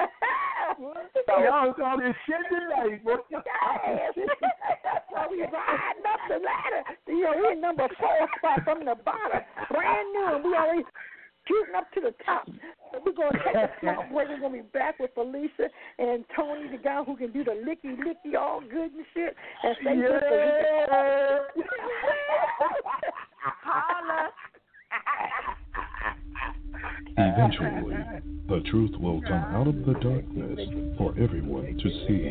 Y'all call this shit tonight. Yes. So we riding up the ladder. We're number 4 spot from the bottom. Brand new, and we already shooting up to the top. So we're going to take a small break. We're going to be back with Felicia and Tony, the guy who can do the licky all good and shit. And say Holla. Eventually, the truth will come out of the darkness for everyone to see.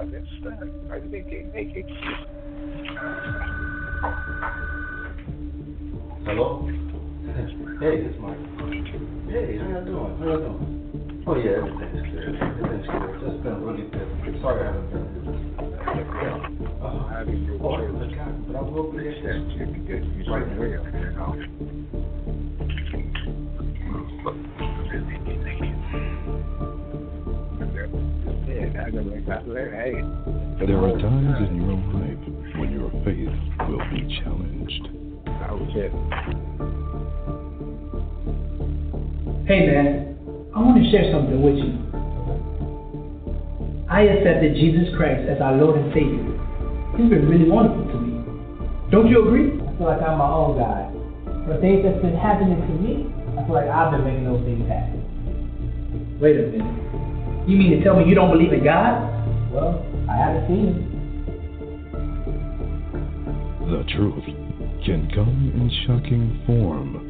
Hello? Hey, it's Mike. Hey, how you doing? Oh yeah, everything's good. Just been really busy. Sorry I haven't been here. I forgot, but I will be there. Right now. There are times in your life when your faith will be challenged. Hey man, I want to share something with you. I accepted Jesus Christ as our Lord and Savior. He's been really wonderful to me. Don't you agree? I feel like I'm my own guy. For things that's been happening to me, I feel like I've been making those things happen. Wait a minute. You mean to tell me you don't believe in God? Well, I haven't seen him. The truth can come in shocking form.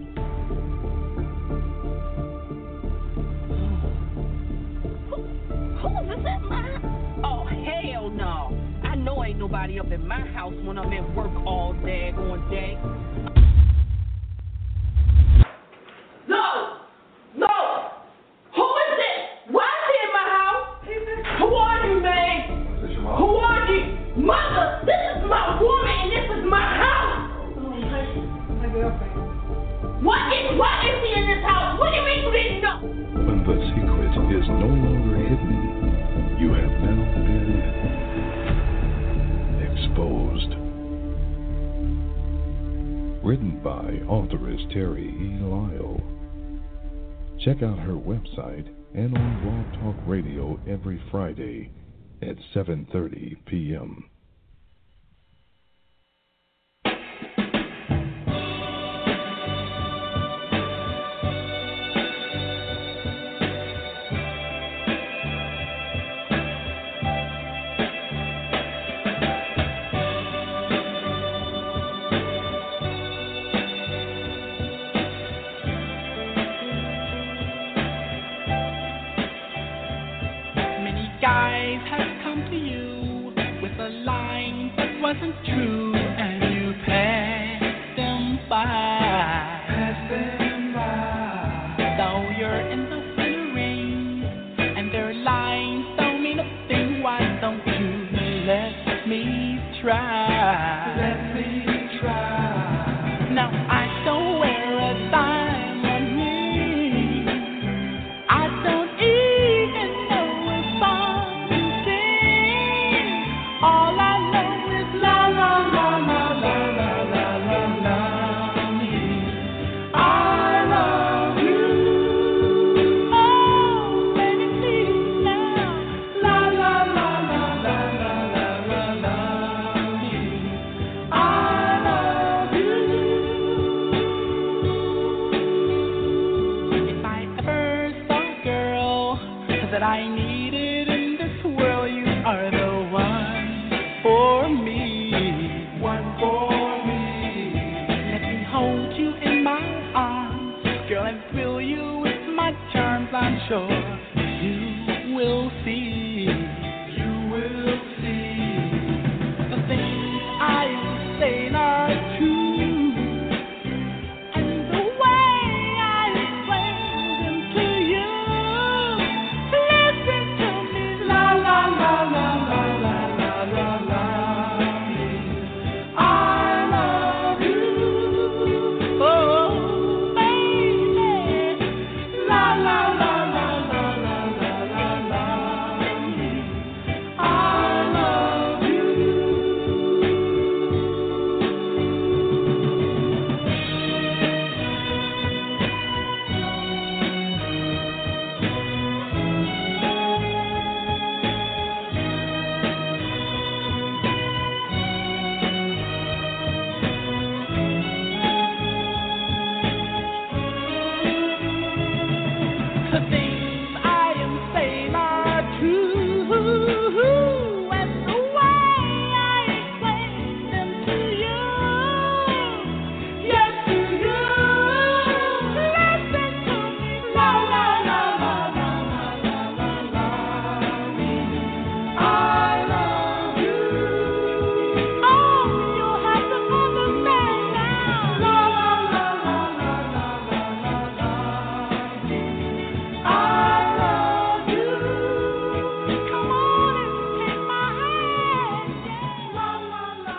Oh, hell no. I know ain't nobody up in my house when I'm at work all daggone day. No! Who is this? Why is he in my house? Who are you, man? Who are you? Mother, this is my woman and this is my house. My girlfriend. Why is he in this house? What do you mean you didn't know? When the secret is no longer hidden, you have now been exposed. Written by authoress Terry E. Lyle. Check out her website and on Blog Talk Radio every Friday at 7:30 p.m. Guys have come to you with a line that wasn't true, and you passed them by. Though you're in the ring, and their lines don't mean a thing, why don't you let me try? Now I don't wear a diamond ring. I don't even know a song to sing. All I know is la la la la la la la la la. I needed in this world. You are the one for me. One for me. Let me hold you in my arms, girl, and thrill you with my charms. I'm sure you will see. You will see. The things I am saying are true. And the way I explain them to you. Listen to me, la la la la la la la la la. I love you, oh baby, la la la la la la la la la. I love you. The things I am saying are true, and the way I explain them to you, yes to you. Listen to me, la la la la la la la la la. I love you. Oh, you have to understand now. La la la la la la la la la. I love you. Come on and take my hand. La la la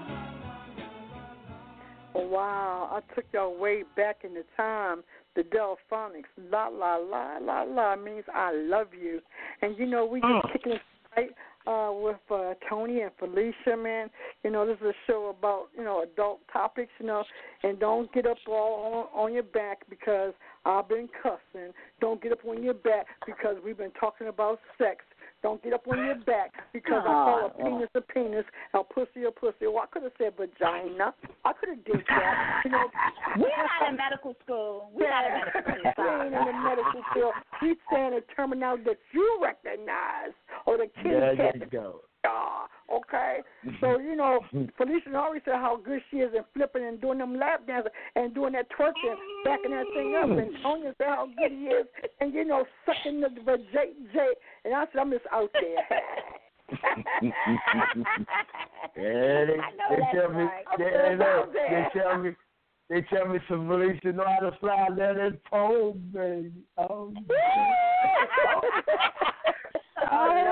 la. Wow, I took y'all way back in the time. The Delphonics, la la la la la means I love you. And you know, we just kicking it right with Tony and Felicia, man. You know, this is a show about, you know, adult topics, you know, and don't get up all on your back because I've been cussing. Don't get up on your back because we've been talking about sex. Don't get up on your back because I call a penis a penis, a pussy a pussy. Well, I could have said vagina. I could have did that. You know, we're not in medical school. We're not in medical school. We ain't in the medical school. We saying a terminology that you recognize or the kids There can't. you go. Okay, so you know, Felicia always said how good she is in flipping and doing them lap dances and doing that twerking, backing that thing up, and Tonya said how good he is, and you know, sucking the J. And I said, I'm just out there. They tell me some Felicia know how to slide that in pole, baby. Oh, yes, I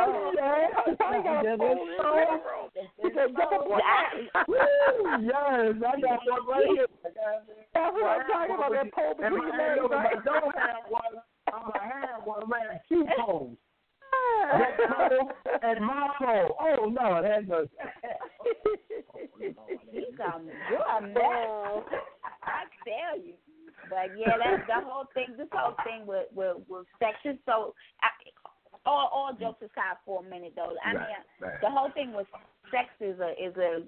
got one right here. That's what I'm talking about, that pole between your legs, right? I don't have one. I'm going to have one, man, 2 poles. That pole and my pole. Oh, no, that's no. You're a mess. I tell you. But, yeah, that's the whole thing. This whole thing with sex is so... All jokes aside for a minute, though. I mean, the whole thing with sex is a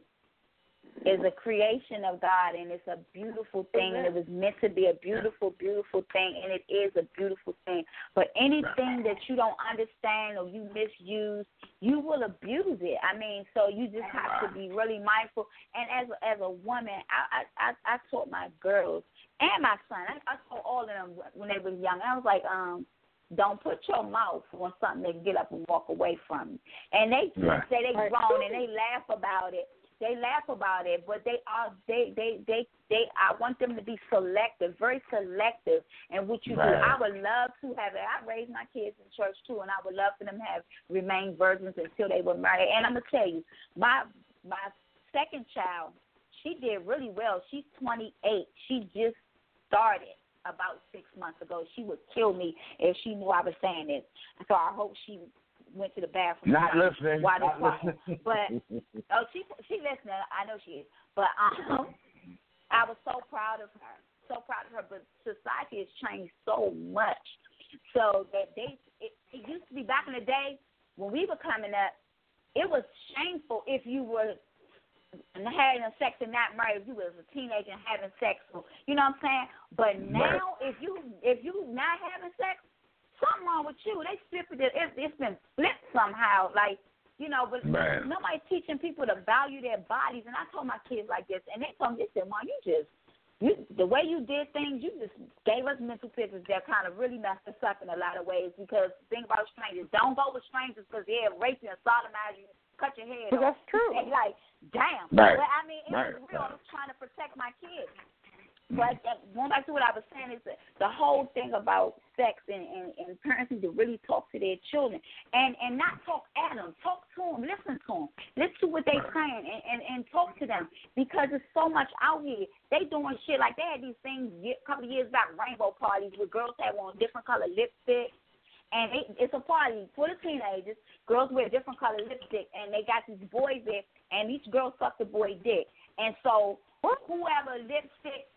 creation of God, and it's a beautiful thing, and it was meant to be a beautiful, beautiful thing, and it is a beautiful thing. But anything that you don't understand or you misuse, you will abuse it. I mean, so you just have to be really mindful. And as a woman, I taught my girls and my son. I taught all of them when they were young. I was like, don't put your mouth on something they can get up and walk away from. And they say they grown and they laugh about it. They laugh about it, but they I want them to be selective, very selective in what you do. I would love to have it. I raised my kids in church too, and I would love for them to have remain virgins until they were married. And I'm gonna tell you, my second child, she did really well. She's 28. She just started about 6 months ago. She would kill me if she knew I was saying this. So I hope she went to the bathroom. Not listening. But she listening. I know she is. But I was so proud of her. But society has changed so much. So that it used to be back in the day when we were coming up, it was shameful if you were having sex and not married, if you was a teenager and having sex, you know what I'm saying? But now, if you not having sex, something wrong with you. They flipped it. It's been flipped somehow. Like, you know, but nobody's teaching people to value their bodies. And I told my kids like this, and they told me, they said, Mom, the way you did things, you just gave us mental pictures that kind of really messed us up in a lot of ways. Because think about strangers. Don't go with strangers because they'll rape you and sodomize you, cut your head off. That's true. And like, damn. Right. But I mean, it was real. I was trying to protect my kids. But going back to what I was saying is that the whole thing about sex and parents need to really talk to their children and not talk at them. Talk to them. Listen to them. Listen to what they're saying and talk to them because there's so much out here. They doing shit like they had these things a couple of years back, rainbow parties where girls have on different color lipstick. And it's a party for the teenagers. Girls wear different color lipstick, and they got these boys there, and each girl sucks the boy dick. And so whoever lipstick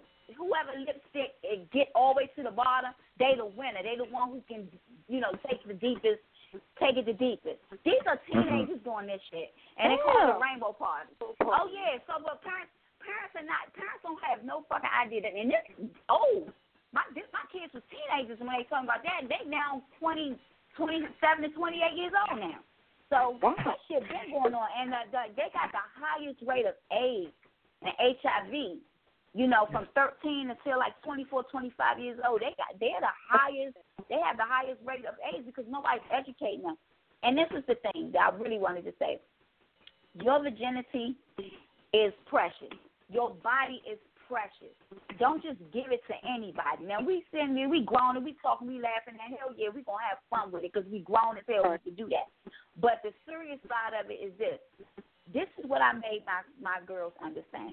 and get all the way to the bottom, they the winner. They the one who can, take it the deepest. These are teenagers doing this shit, and they call it a rainbow party. Oh yeah, so but parents don't have no fucking idea that. And this my kids was teenagers when they talking about that. They now 27 to 28 years old now. So that shit been going on, and they got the highest rate of AIDS and HIV. From 13 until like 24, 25 years old, they have the highest rate of AIDS because nobody's educating them. And this is the thing that I really wanted to say. Your virginity is precious. Your body is precious. Don't just give it to anybody. Now, we sitting here, we grown and we talking, we laughing, and hell yeah, we going to have fun with it because we grown as hell we can do that. But the serious side of it is this. This is what I made my girls understand.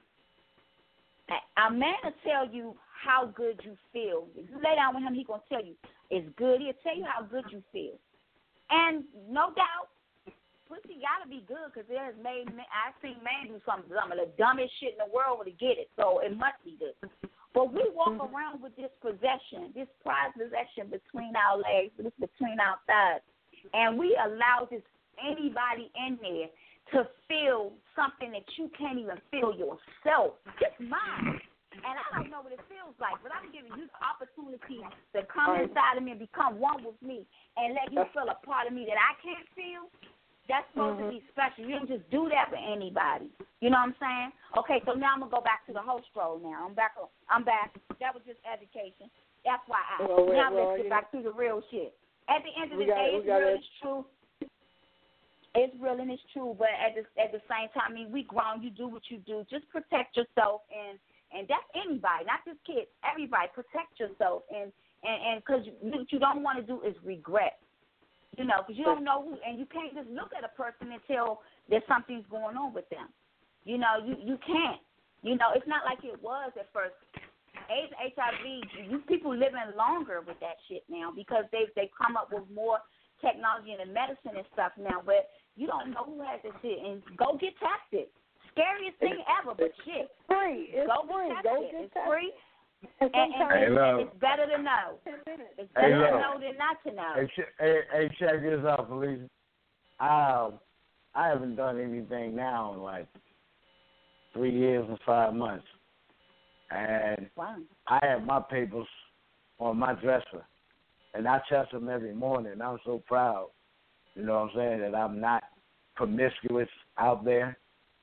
A man will tell you how good you feel. If you lay down with him, he's going to tell you it's good. He'll tell you how good you feel. And no doubt, pussy got to be good because I've seen men do some of the dumbest shit in the world to get it, so it must be good. But we walk around with this possession, this prized possession between our legs, between our thighs, and we allow anybody in there to feel something that you can't even feel yourself. It's mine. And I don't know what it feels like, but I'm giving you the opportunity to come inside of me and become one with me and let you feel a part of me that I can't feel. That's supposed to be special. You don't just do that with anybody. You know what I'm saying? Okay, so now I'm going to go back to the host role now. I'm back. That was just education. FYI. Now let's get back to the real shit. At the end of the day, it's real, it's true. It's real and it's true, but at the same time, I mean, we grown. You do what you do. Just protect yourself, and that's anybody, not just kids. Everybody, protect yourself, and because what you don't want to do is regret, because you don't know who, and you can't just look at a person until there's something's going on with them. You can't. It's not like it was at first. AIDS, HIV, people living longer with that shit now because they've come up with more technology and medicine and stuff now, but you don't know who has this shit, and go get tested. Scariest thing ever, but shit. Free. Go get tested. It's free. And it's better to know. It's better to know than not to know. Hey, check this out, police. I haven't done anything now in like 3 years and 5 months. And I have my papers on my dresser. And I test them every morning. I'm so proud, you know what I'm saying, that I'm not promiscuous out there.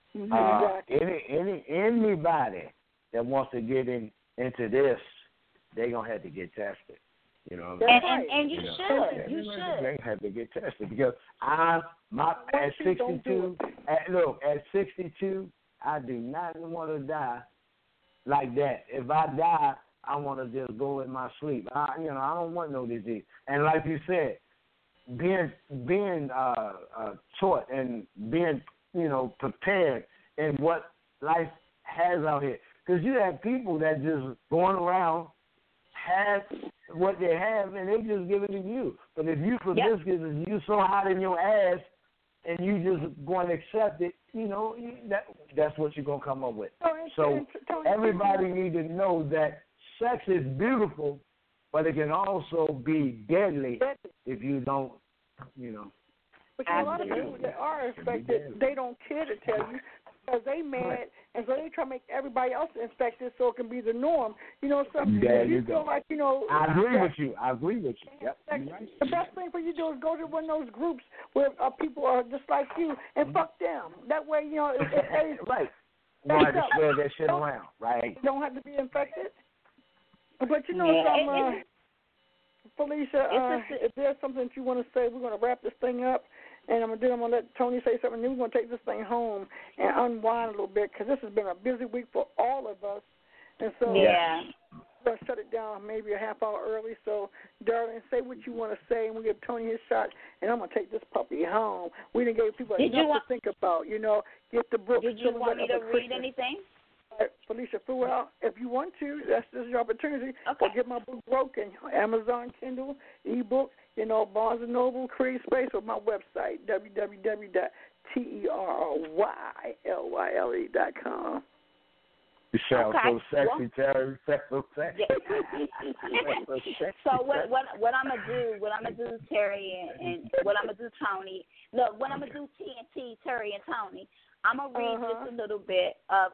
Anybody that wants to get into this, they're going to have to get tested. You know what I'm saying? And you should. You should. They have to get tested because at 62, at 62, I do not want to die like that. If I die, I want to just go in my sleep. I don't want no disease. And like you said, being taught and being, prepared in what life has out here. Because you have people that just going around have what they have and they just give it to you. But if you promiscuous and you so hot in your ass and you just going to accept it, that's what you're going to come up with. So everybody need to know that sex is beautiful, but it can also be deadly if you don't, But a lot of people that are infected, they don't care to tell you. because they mad, and so they try to make everybody else infected so it can be the norm. You know, something there you you feel go. like, you know. I agree with you. Yep. The best thing for you to do is go to one of those groups where people are just like you and fuck them. That way, you know, if they right. You don't have to spread that shit around, right? You don't have to be infected. But you know, Felicia, if there's something that you want to say, we're going to wrap this thing up. And I'm going to let Tony say something. Then we're going to take this thing home and unwind a little bit because this has been a busy week for all of us. And so we're going to shut it down maybe a half hour early. So, darling, say what you want to say, and we'll give Tony his shot, and I'm going to take this puppy home. We didn't give people enough to think about, you know. Get the book. Did you want me to read anything? Felicia Fuel, if you want to, this is your opportunity. Okay. Or get my book broken. Amazon, Kindle, ebook, you know, Barnes & Noble, Creative Space, or my website, www.terryle.com. You sound so sexy, Terry. So sexy. So what I'm gonna do, Terry, and what I'm gonna do, Tony. Look, what I'm gonna do, TNT, Terry, and Tony. I'm gonna read just a little bit of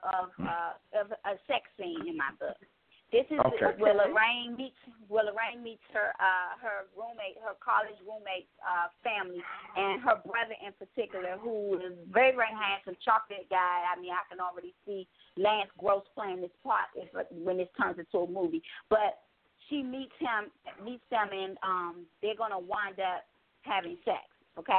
a sex scene in my book. This is where Lorraine meets her roommate, her college roommate family, and her brother in particular, who is very, very handsome, chocolate guy. I mean, I can already see Lance Gross playing this part when this turns into a movie. But she meets them, and they're gonna wind up having sex. Okay,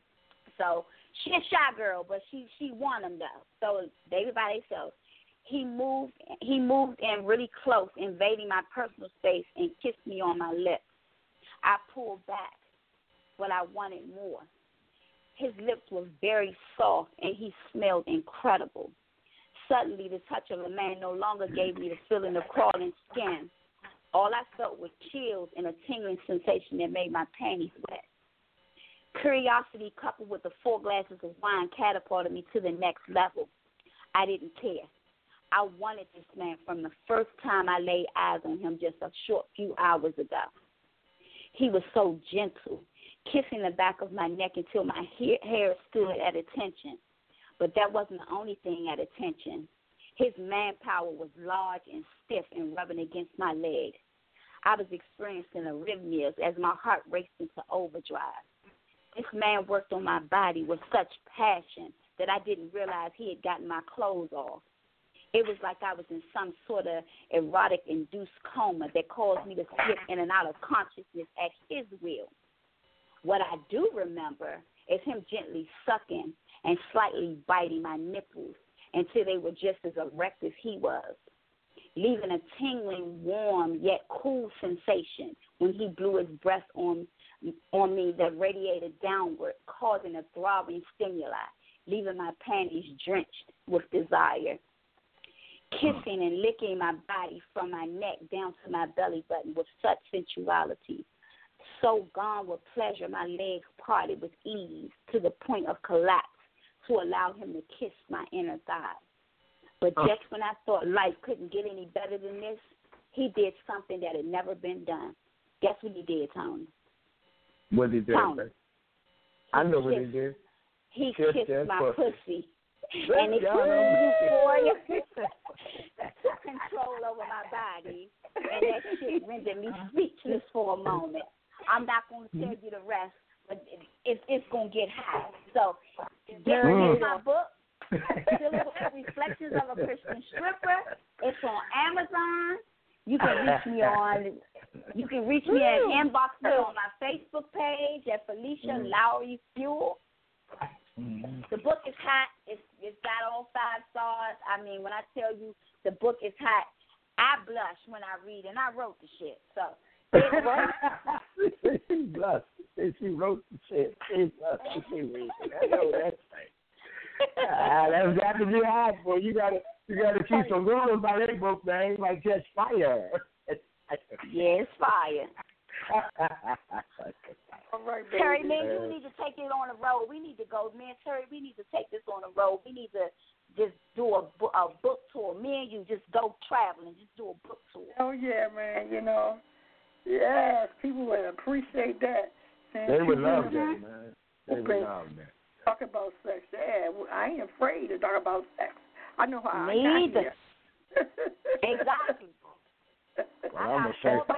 so she's a shy girl, but she won him though. So they were by themselves. He moved in really close, invading my personal space, and kissed me on my lips. I pulled back, but I wanted more. His lips were very soft, and he smelled incredible. Suddenly, the touch of a man no longer gave me the feeling of crawling skin. All I felt was chills and a tingling sensation that made my panties wet. Curiosity coupled with the 4 glasses of wine catapulted me to the next level. I didn't care. I wanted this man from the first time I laid eyes on him just a short few hours ago. He was so gentle, kissing the back of my neck until my hair stood at attention. But that wasn't the only thing at attention. His manpower was large and stiff and rubbing against my leg. I was experiencing arrhythmias as my heart raced into overdrive. This man worked on my body with such passion that I didn't realize he had gotten my clothes off. It was like I was in some sort of erotic-induced coma that caused me to slip in and out of consciousness at his will. What I do remember is him gently sucking and slightly biting my nipples until they were just as erect as he was, leaving a tingling, warm, yet cool sensation when he blew his breath on me that radiated downward, causing a throbbing stimuli, leaving my panties drenched with desire. Kissing and licking my body from my neck down to my belly button with such sensuality. So gone with pleasure, my legs parted with ease to the point of collapse to allow him to kiss my inner thigh. But just when I thought life couldn't get any better than this, he did something that had never been done. Guess what he did, Tony? What did he do? Tony. I know what he did. He kissed my pussy. And it took control over my body, and that shit rendered me speechless for a moment. I'm not going to tell you the rest, but it's going to get hot. So, get my book, Silhouette Reflections of a Christian Stripper. It's on Amazon. You can reach me and inbox me on my Facebook page at Felicia Lowry Fuel. The book is hot. It's got all 5 stars. I mean, when I tell you the book is hot, I blush when I read, and I wrote the shit. So she blushed. She wrote the shit. She blushed. She read it. I know that's right. That's got to be hot, boy. You gotta keep some rules by that book, man. Like catch fire. Yeah, it's fire. All right, baby. Terry, man, you need to take it on the road. We need to go, man. Terry, we need to take this on the road. We need to just do a book tour. Me and you just go traveling, just do a book tour. Oh yeah, man. You know, yes, people would appreciate that. They would love that, man. They would love that. Talk about sex. Yeah, I ain't afraid to talk about sex. I know how I got here. Exactly. Well,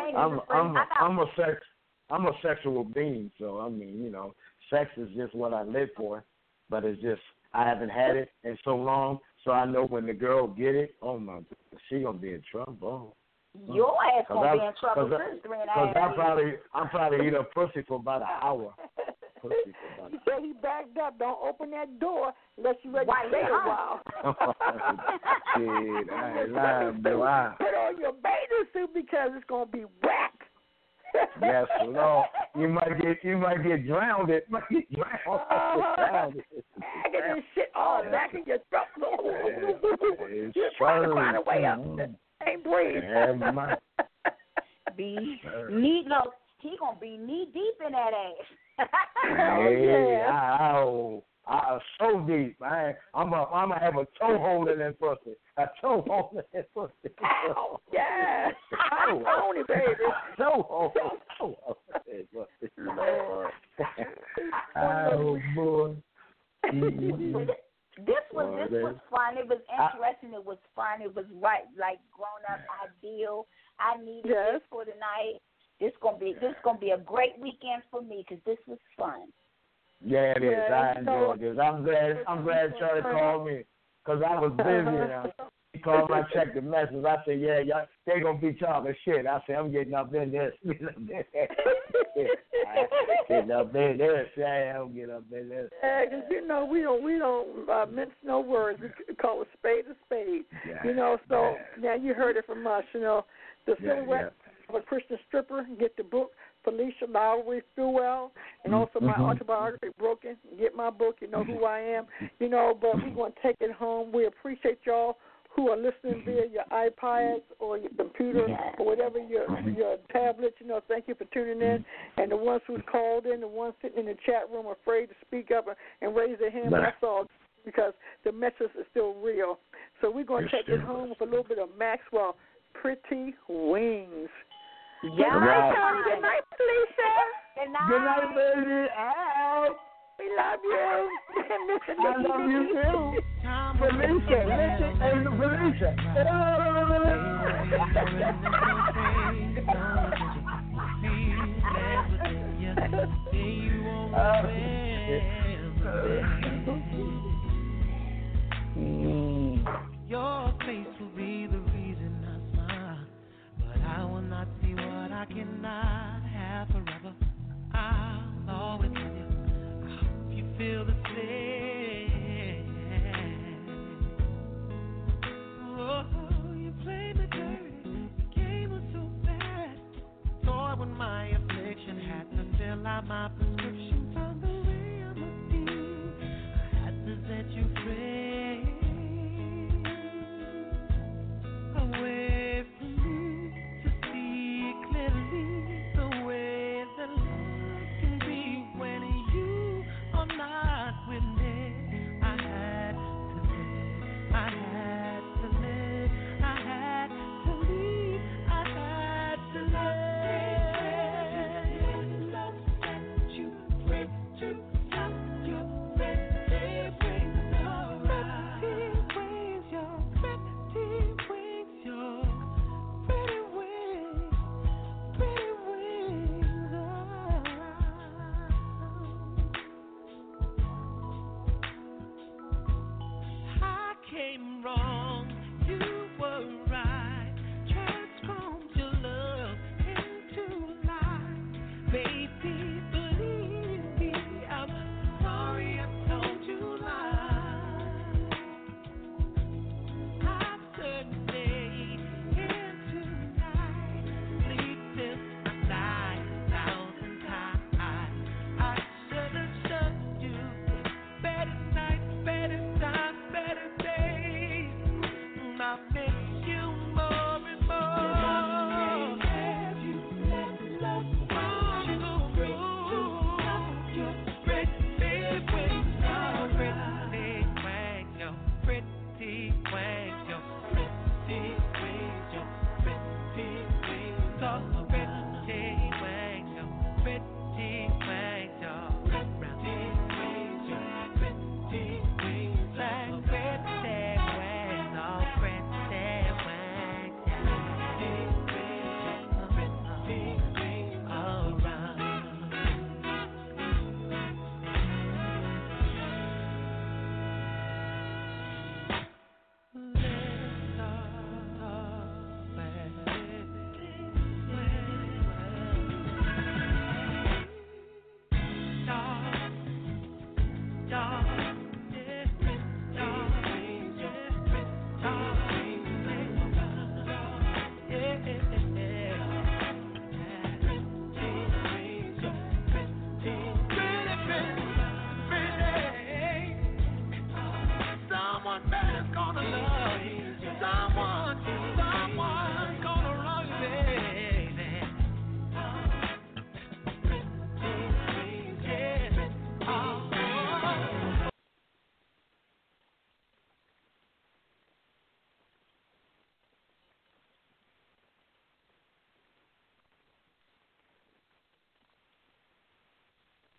I'm a sexual being, so I mean, you know, sex is just what I live for, but it's just I haven't had it in so long, so I know when the girl get it, oh my, she gonna be in trouble. Your ass gonna be in trouble since 3.5 Because I probably eat a pussy for about an hour. He said he backed up. Don't open that door unless you ready to stay a while. Shit, I ain't lying, boy. Put on your bathing suit because it's gonna be wet. Yes, Lord. You might get drowned. Get this shit all back in your throat. You're trying to find a way up. Ain't breathe. Be knee no. He gonna be knee deep in that ass. So deep. I'm gonna have a toe hole in that pussy. A toe hole in that pussy. Oh, yeah. I'm on it, baby. Toe hole. Lord. Oh boy. This was fun. It was interesting. It was fun. It was right, like grown up ideal. I needed this for tonight. This gonna be a great weekend for me because this was fun. Yeah, it is. I enjoyed this. I'm glad Charlie called me because I was busy. He called me, I checked the message. I said, yeah, y'all, they gonna be talking shit. I said, I'm getting up in this. Getting up in this. Yeah, I'm getting up in this. Yeah, because you know we don't mince no words. We call a spade a spade. Yeah. You know, so now you heard it from us. You know, the silhouette of a Christian stripper. Get the book. Felicia Lowry Sewell, and also my autobiography, Broken. Get my book, you know who I am. You know, but we're going to take it home. We appreciate y'all who are listening via your iPads or your computer or whatever, your tablet. You know, thank you for tuning in. And the ones who's called in, the ones sitting in the chat room afraid to speak up and raise their hand, that's all because the message is still real. So we're going to take it home with a little bit of Maxwell, Pretty Wings. Yeah. Good night, Tony. Good night, Felicia. Good night. Good night, baby. Ow. We love you. I love you too. Felicia. Listen, Felicia.